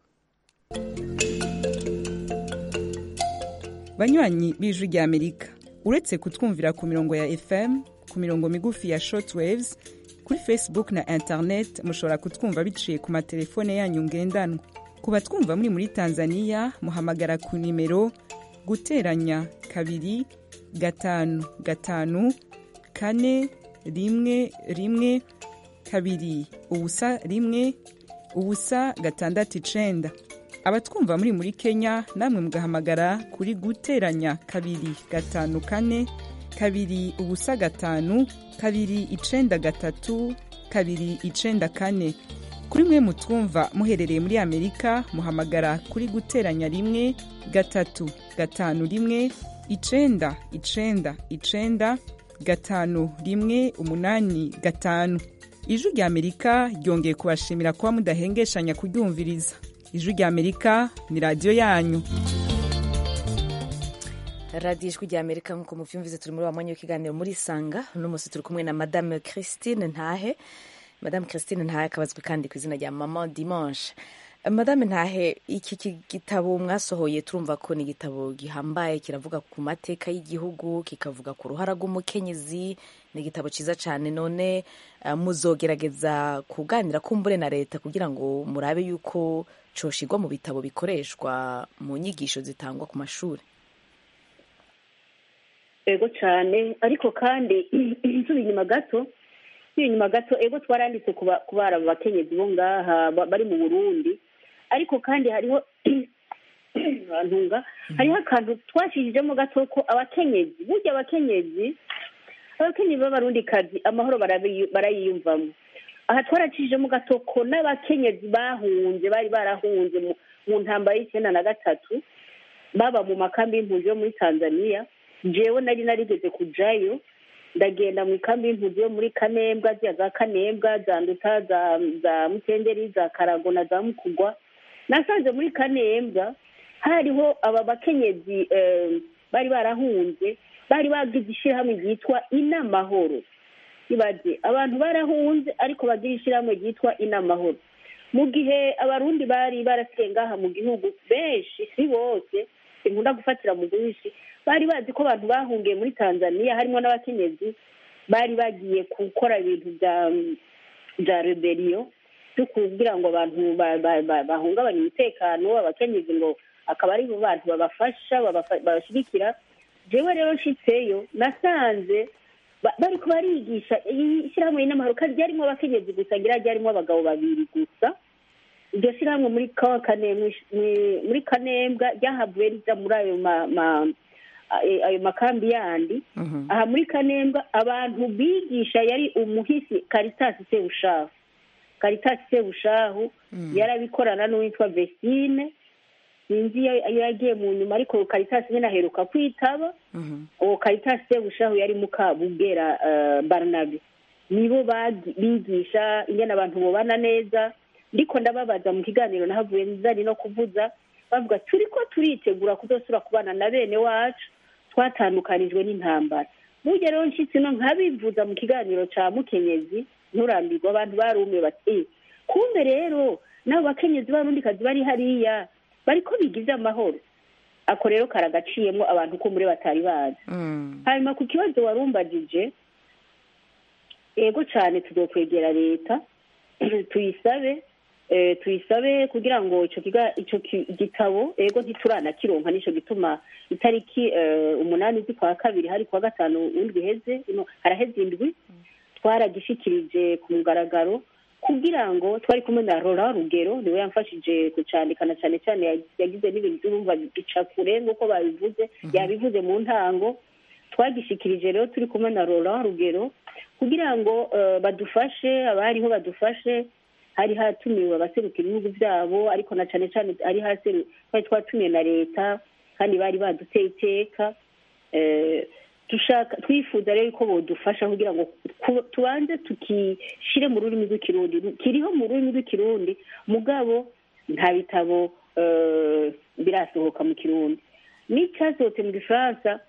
Banywanyi b'ijwi ry'Amerika, uretse kutwumvira ku mirongo ya FM, ku mirongo migufi ya shortwaves, kuri Facebook na internet mushobora kutwumva biciye ku matelefone yanyu ngendanwa. Ku batwumva muri Tanzania muhamagara ku nimero guteranya 255 4 1 2 ubusa 1 ubusa 6. Abatwumva muri Kenya namwe mugahamagara kuri guteranya 254 2 ubusa 5 2 93 2 94. Kuri mwe mutwumva muherereye muri Amerika muhamagara kuri guteranya 1 3 5 1 9 9 9 5 1 8 5. Ijwi ry'Amerika ryongeye kubashimira kuba mudahengeshanya kuryumviriza. Ijwi ry'Amerika ni radio yanyu. radiyo ijwi ry'Amerika nk'uko muvyumvise turi muri wa mwanya w'ikiganiro muri Sanga. Uno munsi turi kumwe na Madame Christine Ntahe. Madame Christine Ntahe akabazwi kandi ku izina rya Mama Dimanche. Madame Ntahe, iki gitabo mwasohoye turumva ko ni igitabo gihambaye, kiravuga ku mateka y'igihugu, kikavuga ku ruhara rw'umukenyezi. Ni igitabo ciza cyane. None muzogerageza kuganira kumbure na leta kugira ngo murabe yuko coshigwa mu bitabo bikoreshwa mu nyigisho zitangwa ku mashuri? Ego cyane, ariko kandi inzubi inyuma gato ego twaranditse kubara abakenyezi bo ngaha bari mu Burundi, ariko kandi hariho hariho akantu twashijemo gato ko abakenyezi burya abakenyezi b'abarundikazi amahoro barayiyumvamo. Aha twaracishijemo gato ko n'abakenyezi bahunze bari barahunze mu ntambara y'93 baba mu makambi y'impunzi yo muri Tanzania. Jewe nari narigeze kujayo, ndagenda mu ikambi y'impunzi yo muri Kanembwa, za Kanembwa, za Nduta, za Mutenderi, za Karago na za Mukugwa. Nasanze muri Kanembwa hariho aba bakenyezi bari barahunze, bari bagize ishyirahamwe ryitwa Inamahoro. Ibaze abantu barahunze ariko bagira ishyirahamwe ryitwa Inamahoro. Mu gihe abarundi bari barasengaha mu gihugu benshi, si bose, sinkunda gufatira mu guhishi, bari bazi ko abantu bahungiye muri Tanzania harimo n'abakenyezi bari bagiye gukora ibintu bya rebellion byo kugira ngo abantu bahungabanya umutekano. Abakenyezi ngo akaba ari bo bantu babafasha babashigikira. Jewe rero nshitseyo nasanze bari kubarigisha ishyirahamwe y'Inamahoro, kandi ryarimo abakenyezi gusa, ryarimo abagabo babiri gusa. Iryo shyirahamwe muri Kanembwa ryahavuye rija muri ayo makambi yandi. Aha muri Kanembwa abantu bigisha yari umuhisi Caritas Sebushahu yarabikorana n'uwitwa Vestine, sinzi yagiye mu nyuma, ariko Caritas nyine aheruka kwitaba. uwo Caritas Sebushahu yari Mukabugera Barnabe. Nibo bigisha ingene abantu bobana neza. Ndiko ndababaza mu kiganiro nahavuye nzari no kuvuza, bavuga turiko turitegura kuzosura kubana na bene wacu twatandukanijwe n'intambara. Burya rero nshitsi no nkabivuza mu kiganiro ca Mukenyezi Nturambirwa, abantu barumiwe bati kumbe rero nabo bakenyezi barundikazi bari hariya bariko bigize amahoro. Ako rero karagaciyemo abantu ko muri batari bazi. Hanyuma ku kibazo warumbajije, ego cyane tuzokwegera leta tuyisabe kugira ngo ico gitabo ego ntituranakironka, nico gituma itariki 8 z'ukwa kabiri hari kwa gatanu w'indwi heze haraheze indwi twaragishikirije ku mugaragaro kugira ngo twari kumwe na Rora Rugero niwe yamfashije kucandika na cyane cyane yagize n'ibintu by'urumva bica kure nk'uko babivuze yabivuze mu ntango twagishikirije rero turi kumwe na Rora Rugero kugira ngo badufashe abariho badufashe hari hatumiwe abaserukira ibihugu byabo ariko na cyane cyane ari hasi twari twatumiye na leta kandi bari baduteye iteka twifuza rero ko bodufasha kugira ngo tubanze tukishire mu rurimi rw'ikirundi kiriho mu rurimi rw'ikirundi mugabo nta bitabo birasohoka mu kirundi n'icyasohotse mu gifaransa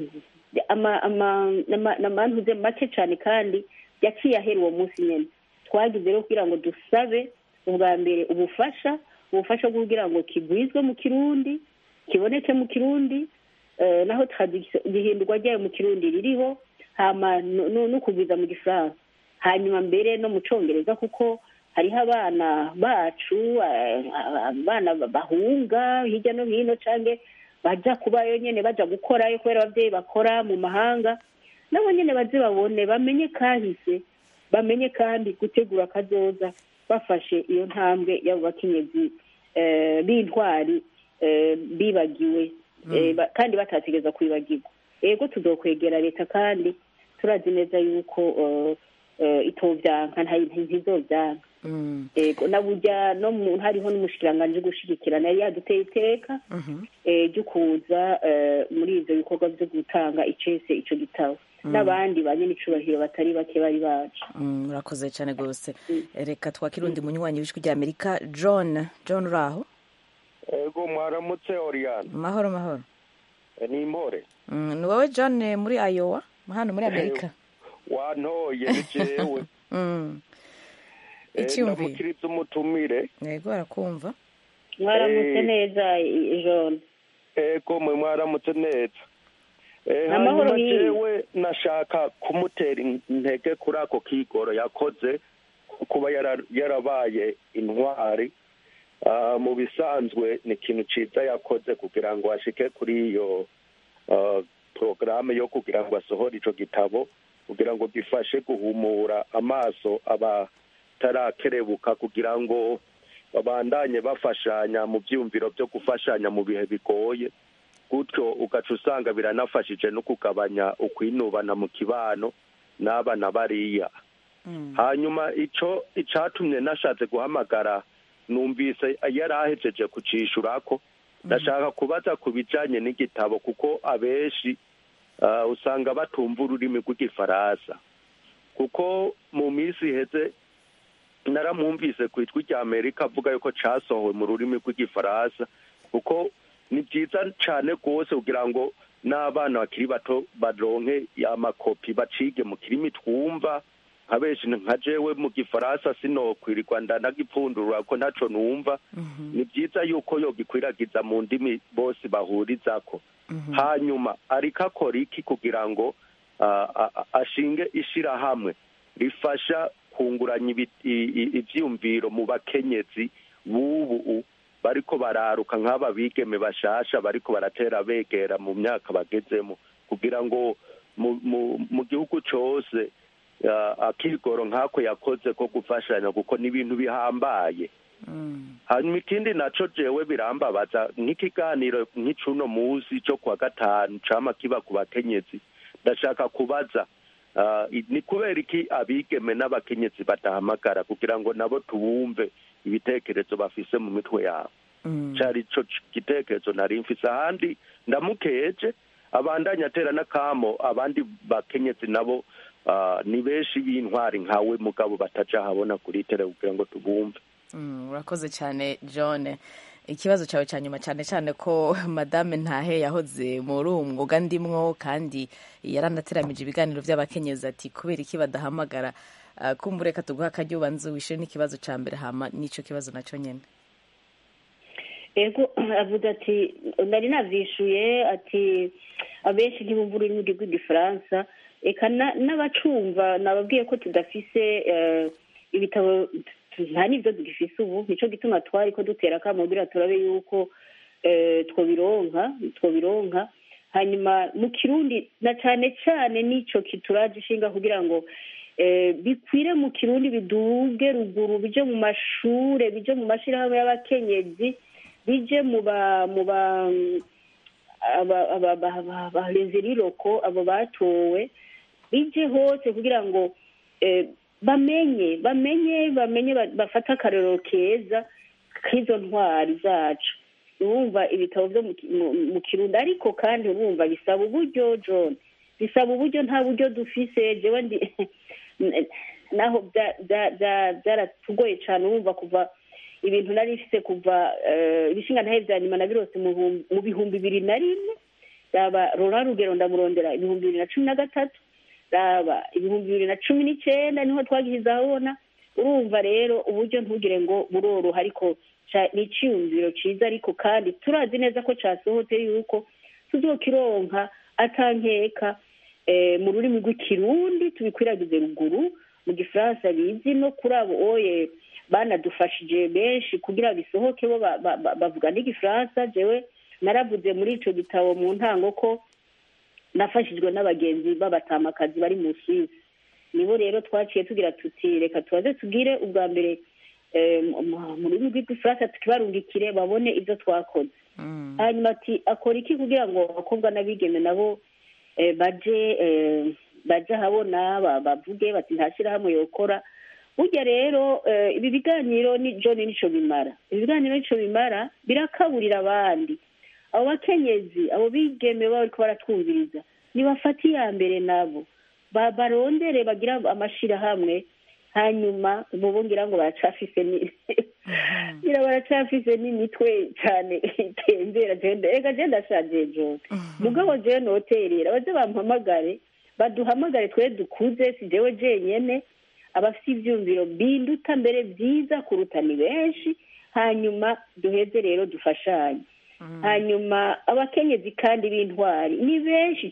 amantuze make cyane kandi yaciye ahera uwo munsi nyine twagize rero kugira ngo dusabe ubwa mbere ubufasha bwo kugira ngo kigwizwe mu kirundi kiboneke mu kirundi naho igihindurwa ryayo mu kirundi ririho hama no kugwiza mu gifaransa hanyuma mbere no mu congereza kuko hariho abana bacu abana bahunga hirya no hino canke baja kubayo nyene baja gukorayo kubera abavyeyi bakora mu mahanga nabo nyene baze babone bamenye kahise bamenye kandi gutegura kazoza bafashe iyo ntambwe y'abo bakenyezi b'intwari bibagiwe kandi batategereza kwibagirwa yego tuzokwegera leta kandi turazi neza yuko itobyanka ntizobyanka yego naburya no hariho n'umushikiranganji gushigikirana yari yaduteye iteka ryo kuza muri ivyo bikorwa vyo gutanga icese ico gitabo n'abandi banyene icubahiro batari bake bari baje murakoze cyane rwose reka twakirundi munywanyi w'ijwi rya Amerika John uraho ego mwaramutse Oriane mahoro ni impore ni wowe John muri Iowa hano muri Amerika wantoye ni jewe ndamukiriza umutumire yego arakumva mwaramutse neza John ego mwe mwaramutse neza hanyuma jewe nashaka kumutera intege kuri ako kigoro yakoze kuba yarabaye intwari mu bisanzwe ni ikintu ciza yakoze kugira ngo ashike kuri iyo porogaramu yo kugira ngo asohore ico gitabo kugira ngo gifashe guhumura amaso abatarakerebuka kugira ngo babandanye bafashanya mu vyumviro vyo gufashanya mu bihe bigoye gutyo ugaca usanga biranafashije no kugabanya ukwinubana mu kibano n'abana bariya hanyuma icatumye nashatse guhamagara numvise yarahejeje kucishurako ndashaka kubaza ku bijanye n'igitabo kuko abenshi usanga batumva ururimi rw'igifaransa kuko mu minsi iheze naramwumvise ku ijwi rya Amerika avuga yuko casohowe mu rurimi rw'igifaransa kuko ni byiza cyane rwose kugira ngo n'abana bakiri bato baronke amakopi bacige mu kirimi twumva nka benshi nka jewe mu gifaransa sinokwirirwa ndanagipfundurura ko ntaco numva ni byiza yuko yogikwiragiza mu ndimi bose bahurizako hanyuma ariko akora iki kugira ngo ashinge ishirahamwe rifasha kunguranya ivyumviro mu bakenyezi b'ubu bariko bararuka nk'aba bigeme bashasha bariko baratera begera mu myaka bagezemo kugira ngo mu gihugu cose akigoro nk'ako yakoze ko gufashanya kuko ni ibintu bihambaye hanyuma ikindi naco jewe birambabaza nk'ikiganiro nk'icuno musi cyo kwa gatanu cama kiba ku bakenyezi ndashaka kubaza ni kubera iki abigeme n'abakenyezi badahamagara kugira ngo nabo tubumve ibitekerezo bafise mu mitwe yabo cari ico gitekerezo nari mfise ahandi ndamukeje abandanya atera n'akamo abandi bakenyezi nabo ni benshi b'intwari nkawe mugabo bataca habona kuri tere kugira ngo tubumve urakoze cyane John ikibazo cyawe cya nyuma cyane cyane ko madame Ntahe yahoze muri uwo mwuga ndimwo kandi yaranateramije ibiganiro by'abakenyezi ati kubera iki badahamagara kumbureka tuguha akajya ubanza wishyure n'ikibazo cya mbere hama n'icyo kibazo nacyo nyine ego avuga ati nari navyishuye ati abenshi ntibumva ururimi rw'igifaransa eka n'abacumva nababwiye ko tudafise ibitabo nta n'ibyo dugifise ubu nico gituma twari ko dutera akamubwira turabe yuko twobironka hanyuma mu kirundi na cane cane nico kituraje ishinga kugira ngo bikwire mu kirundi biduge ruguru bije mu mashure bije mu mashirahamwe y'abakenyezi bije mu bareziriroko abo batowe bije hose kugira ngo bamenye bafata akarorero keza k'izo ntwari zacu. Urumva ibitabo byo mu kirundi ariko kandi urumva bisaba uburyo John, bisaba uburyo, nta buryo dufise. Jewe naho byaratugoye cyane, urumva kuva ibintu nari ifise kuva ibishinga ntahe vya nyuma nabirose mu 2001, raba Rora Rugero ndamurondera 2013, raba 2019 niho twagihiza abona. Urumva rero uburyo ntugire ngo buroroha, ariko ni iciyumviro ciza, ariko kandi turazi neza ko casohotse yuko tuzokironka atankeka mu rurimi rw'ikirundi tubikwiragize ruguru, mu gifaransa bizi no kuri abo oye banadufashije benshi kugira bisohoke bo bavuga n'igifaransa. Jewe naravuze muri ico gitabo mu ntango ko nafashijwe n'abagenzi b'abatamakazi bari mu Suisse, nibo rero twaciye tugira tuti reka tubaze tugire ubwa mbere mu rurimi rw'igifaransa tukibarungikire babone ivyo twakoze. Hanyuma ati akora iki kugira ngo abakobwa n'abigeme nabo baje habona bavuge bati ntashirahamwe yokora. Burya rero ibi biganiro ni John nico bimara, ibiganiro nico bimara birakaburira abandi, abo bakenyezi abo bigeme bariko baratwumviriza nibafata iya mbere nabo barondere bagira amashirahamwe. Hanyuma bubungira ngo baracafise baracafise n'imitwe cyane itembera ega je ndashaje John, mugabo je noterera baze bampamagare baduhamagare twe dukuze, si jewe jenyene, abafite ivyumviro binduta mbere vyiza kuruta ni benshi. Hanyuma duheze rero dufashanye. Hanyuma abakenyezi kandi b'intwari ni benshi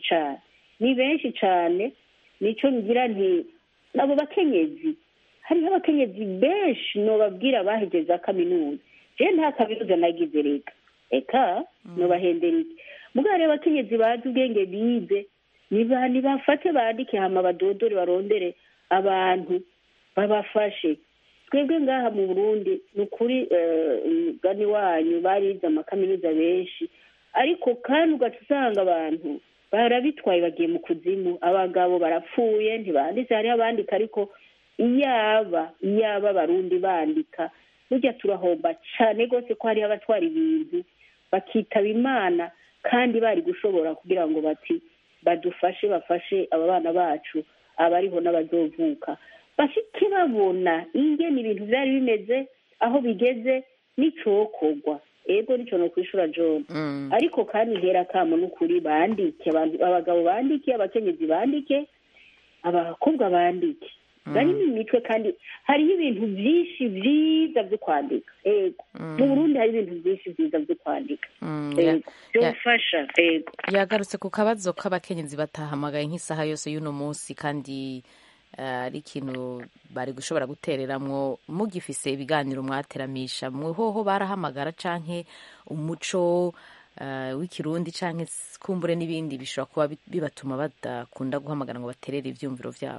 cyane, nico ngira nti abo bakenyezi, hariho abakenyezi benshi nobabwira bahegeza kaminuza. Je nta kaminuza nagize reka nobahendera iki, mugabo rero abakenyezi bazi ubwenge bize nibafate bandike hama badodore barondere abantu babafashe. Twebwe ngaha mu Burundi nukuri gani wanyu barize amakaminuza benshi, ariko kandi ugaca usanga abantu barabitwaye bagiye mu kuzimu, abagabo barapfuye ntibanditse, hariho abandika ariko iyaba Barundi bandika burya turahomba cyane rwose ko hariho abatwara ibintu bakitaba Imana kandi bari gushobora kugira ngo bati badufashe bafashe aba bana bacu abariho n'abazovuka bashike babona ingene ibintu byari bimeze aho bigeze n'icokorwa. Ego nico no kwishura John, ariko kandi hera kamo n'ukuri bandike, abagabo bandike, abakenyezi bandike, abakobwa bandike, bari mu mitwe. Kandi hariho ibintu byinshi byiza byo kwandika. Ego mu Burundi hari ibintu byinshi byiza byo kwandika. Byofasha. Ego yagarutse ku kabazo k'abakenyezi batahamagaye nk'isaha yose y'uno munsi, kandi ari ikintu bari gushobora gutereramwo mugifise ibiganiro mwateramisha mwehoho barahamagara canke umuco w'ikirundi canke kumbure n'ibindi bishobora kuba bibatuma badakunda guhamagara ngo baterere ivyumviro vyabo?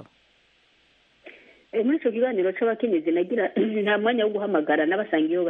Muri ico kiganiro c'abakenyezi nagira nta mwanya wo guhamagara n'abasanga iyo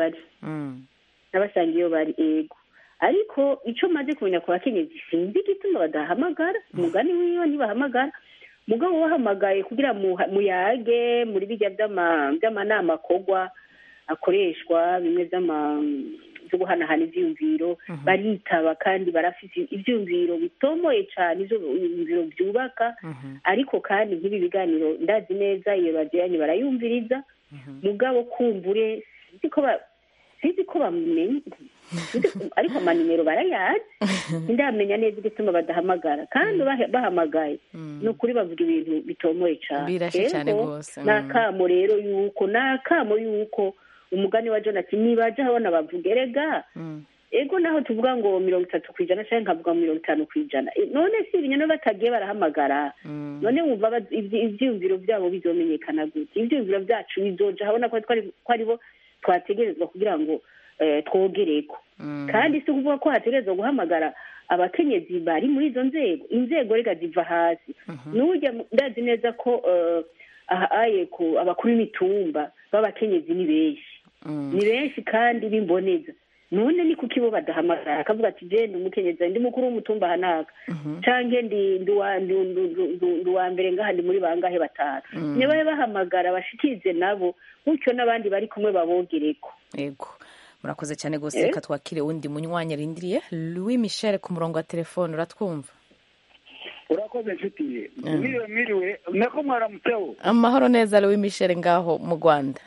bari. Ego ariko ico maze kumenya ku bakenyezi sinzi igituma badahamagara, umugani wiwe ntibahamagara. Mugabo wahamagaye kugira muyage muri bijya by'amanama akogwa akoreshwa bimwe byo guhanahana ivyumviro, baritaba kandi barafite ivyumviro bitomoye cyane, ivyumviro byubaka. Ariko kandi nk'ibi biganiro ndazi neza iyo bajyanye barayumviriza, mugabo kumbure sinzi ko bamenye, ariko amanimero barayazi, ndamenya neza igituma badahamagara. Kandi bahamagaye ni ukuri bavuga ibintu bitomoye cyane. Nakamo rero yuko umugani wa Jonathan nibaje habona bavuga erega ego naho tuvuga ngo 30% cyangwa nkavuga 50%, none si ibinyano batagiye barahamagara, none wumva ivyumviro byabo bizomenyekana gute? Ivyumviro byacu bizoja habona ko aribo twategerezwa kugira ngo twogereko. Kandi si kuvuga ko hategerezwa guhamagara abakenyezi bari muri izo nzego rega ziva hasi. Nujya ndazi neza ko abakuru b'imitumba b'abakenyezi ni benshi ni benshi kandi b'imboneza none ni kuki bo badahamagara akavuga ati je ndi umukenyezi ndi mukuru w'umutumba hanaka canke ndi uwa mbere ngaha ndi muri bangahe batanu nibaye bahamagara bashikirize nabo gutyo n'abandi bari kumwe babogereko. Yego murakoze cyane gose, reka twakire wundi munywanyi arindiriye. Louis Michel ku murongo wa telefone, uratwumva? Urakoze nshuti, mwiriwe nako mwaramutseho. Amahoro neza Louis Michel ngaho mu Rwanda.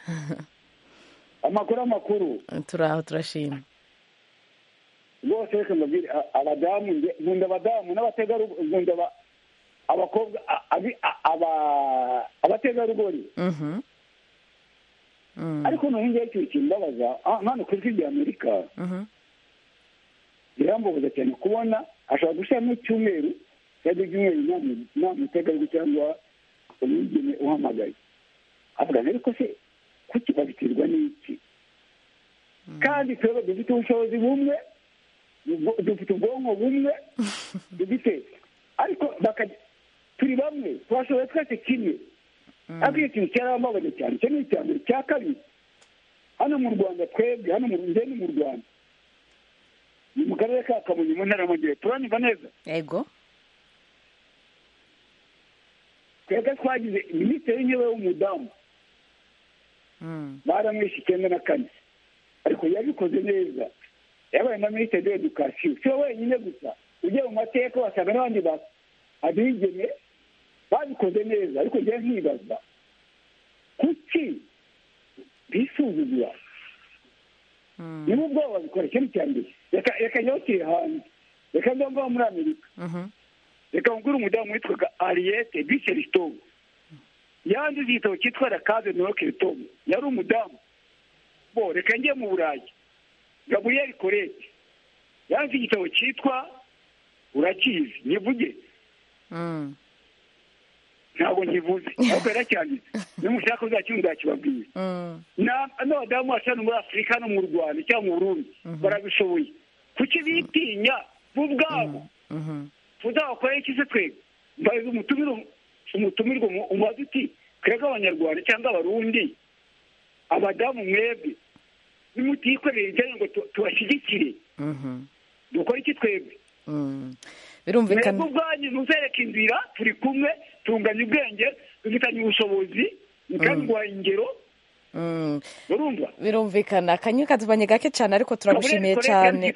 Amakuru turaho turashima rwose. Reka mbabwire abadamu, nkunda abadamu n'abategarugori, nkunda abakobwa abategarugori. Ariko nongeye kimbabaza hano kuri ijwi ry'Amerika, birambabaza cyane kubona ashobora gushyiramo icyumweru cyangwa ibyumweru nta mutegarugori cyangwa umwigeme uhamagaye avuga ariko se kuki babiterwa n'iki? Kandi twebwe dufite ubushobozi bumwe, dufite ubwonko bumwe, dufite ariko turi bamwe, twashoboye twese kimwe. Ariko iyo kintu cyarambabaje cyane, icyo ni icya mbere. Icya kabiri, hano mu Rwanda twebwe, hano mu Rwanda ni mu karere ka Kamonyi mu ntara y'Amajyepfo, turanyumva neza? Yego. Twebwe twagize minisitiri w'intebe w'umudamu baramwishe 94, ariko yabikoze neza, yabaye na minisitiri w'edukasiyo. Si we wenyine gusa, ugiye mu mateka wasanga n'abandi abigeme babikoze neza, ariko njyewe nkibaza kuki bisuzugura. niba ubwoba babikora ikintu cya mbere, reka nyokire hanze, reka ndongo muri Amerika, reka ngure umudamu witwaga Ariete Bicheristow, yandize igitabo cyitwa La Case Noire Tom, yari umudamu. Bo reka njye mu Burayi, Gabriel Colette yandize igitabo cyitwa Urakizi, nivuge ntabwo nkivuze ariko yaracyanditse, nimushaka uzacyumva kibabwiye. N'abadamu bacana muri Afurika no mu Rwanda cyangwa mu Burundi barabishoboye, kuki bitinya bo ubwabo? tuzabakora iki se twebwe? mbaye umutumirwa umubaza uti twebwe abanyarwanda cyangwa abarundi, abadamu mwebwe nimutikorera ibijyanye ngo tubashyigikire, dukora iki twebwe? Birumvikana. Mwebwe ubwanyu muzereka inzira, turi kumwe, tunganya ubwenge, dufitanye ubushobozi, kandi nguha ingero. Urumva? Birumvikana. Akanywe katubanye gake cyane, ariko turagushimiye cyane.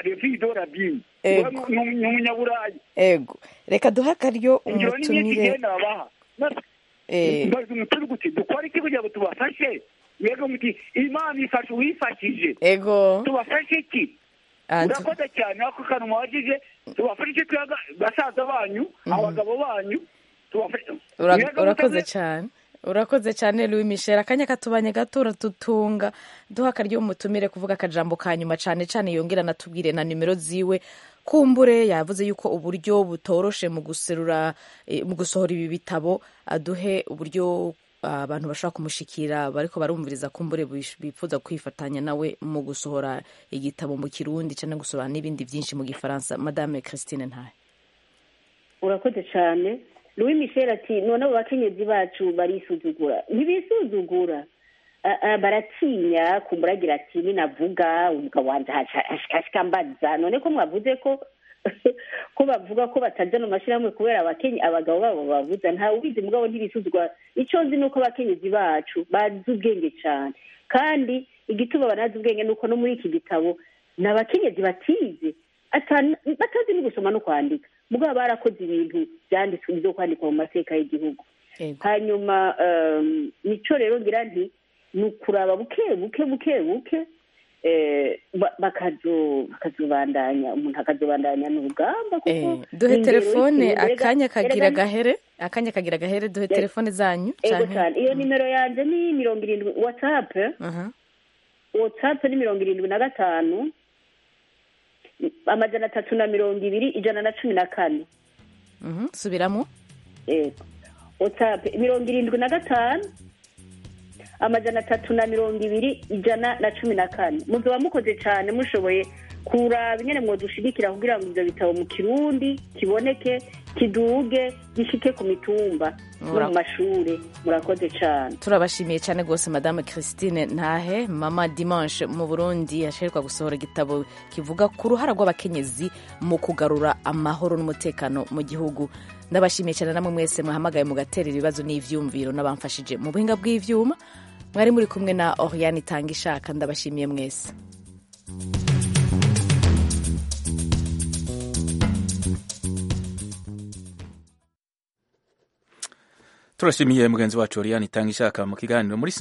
Ni umunyaburayi. Ego, reka duhe akaryo umutumire. Mbaze umutumire guti dukora iki kugira ngo tubafashe? Mwebwe muti Imana ifashe uwifashije. Ego. Tubafashe iki? Urakoze cyane ako kantu mwagije, tubafashe iki twaga basaza banyu, abagabo banyu, tubafashe. Urakoze cyane. Urakoze cyane Louis Michel. Akanya katubanye gato tutunga duha akaryo umutumire kuvuga akajambo kanyuma cyane cyane, yongera natubwire na nimero ziwe. Kumbure yavuze yuko uburyo butoroshe mu gusohora ibi bitabo, aduhe uburyo abantu bashobora kumushikira bariko barumviriza, kumbure bifuza kwifatanya nawe mu gusohora igitabo mu Kirundi cyangwa gusohora n'ibindi byinshi mu Gifaransa. Madame Christine Ntahe. Urakoze cyane. Louis Michel ati none abo bakenyezi bacu barisuzugura. Ntibisuzugura, baratinya kumburagira ati ninavuga umugabo wanje ashikashikambaza. None ko mwavuze ko bavuga ko bataja no mashirahamwe kubera abagabo babo bavuza, nta ubizi mugabo ntibisuzugura. Icyo nzi nuko abakenyezi bacu bazi ubwenge cyane, kandi igituma banazi ubwenge nuko no muri iki gitabo n'abakenyezi batize batazi no gusoma no kwandika, mugabo barakoze ibintu byanditswe byo kwandikwa mu mateka y'igihugu. Hanyuma nico rero ngira nti nukuraba buke bakazobandanya, umuntu akazobandanya n'urugamba. Kuko duhe telefone akanya kagira gahere, duhe telefone zanyu cyane. Iyo nimero yanje ni 70 WhatsApp. WhatsApp ni 75 320 114. Subiramo. WhatsApp 75 320 114. Muzoba mukoze cyane mushoboye kuraba nyene mwodushigikira kugira ngo ivyo bitabo mu kirundi kiboneke kiduge gishike ku mitumba no mu mashure. Murakoze cane. Turabashimiye cyane gose Madame Christine Ntahe, Mama Dimanche mu Burundi, yasheruka gusohora igitabo kivuga ku ruhara rw'abakenyezi mu kugarura amahoro n'umutekano mu gihugu. Ndabashimiye cyane namwe mwese mwahamagaye mugaterera ibibazo n'ivyumviro n'abamfashije mu buhinga bw'ivyuma. Mwari muri kumwe na Oriane Itangishaka. Ndabashimiye mwese. Turashimiye mugenzi wacu Oriane Itangishaka mu kiganiro muri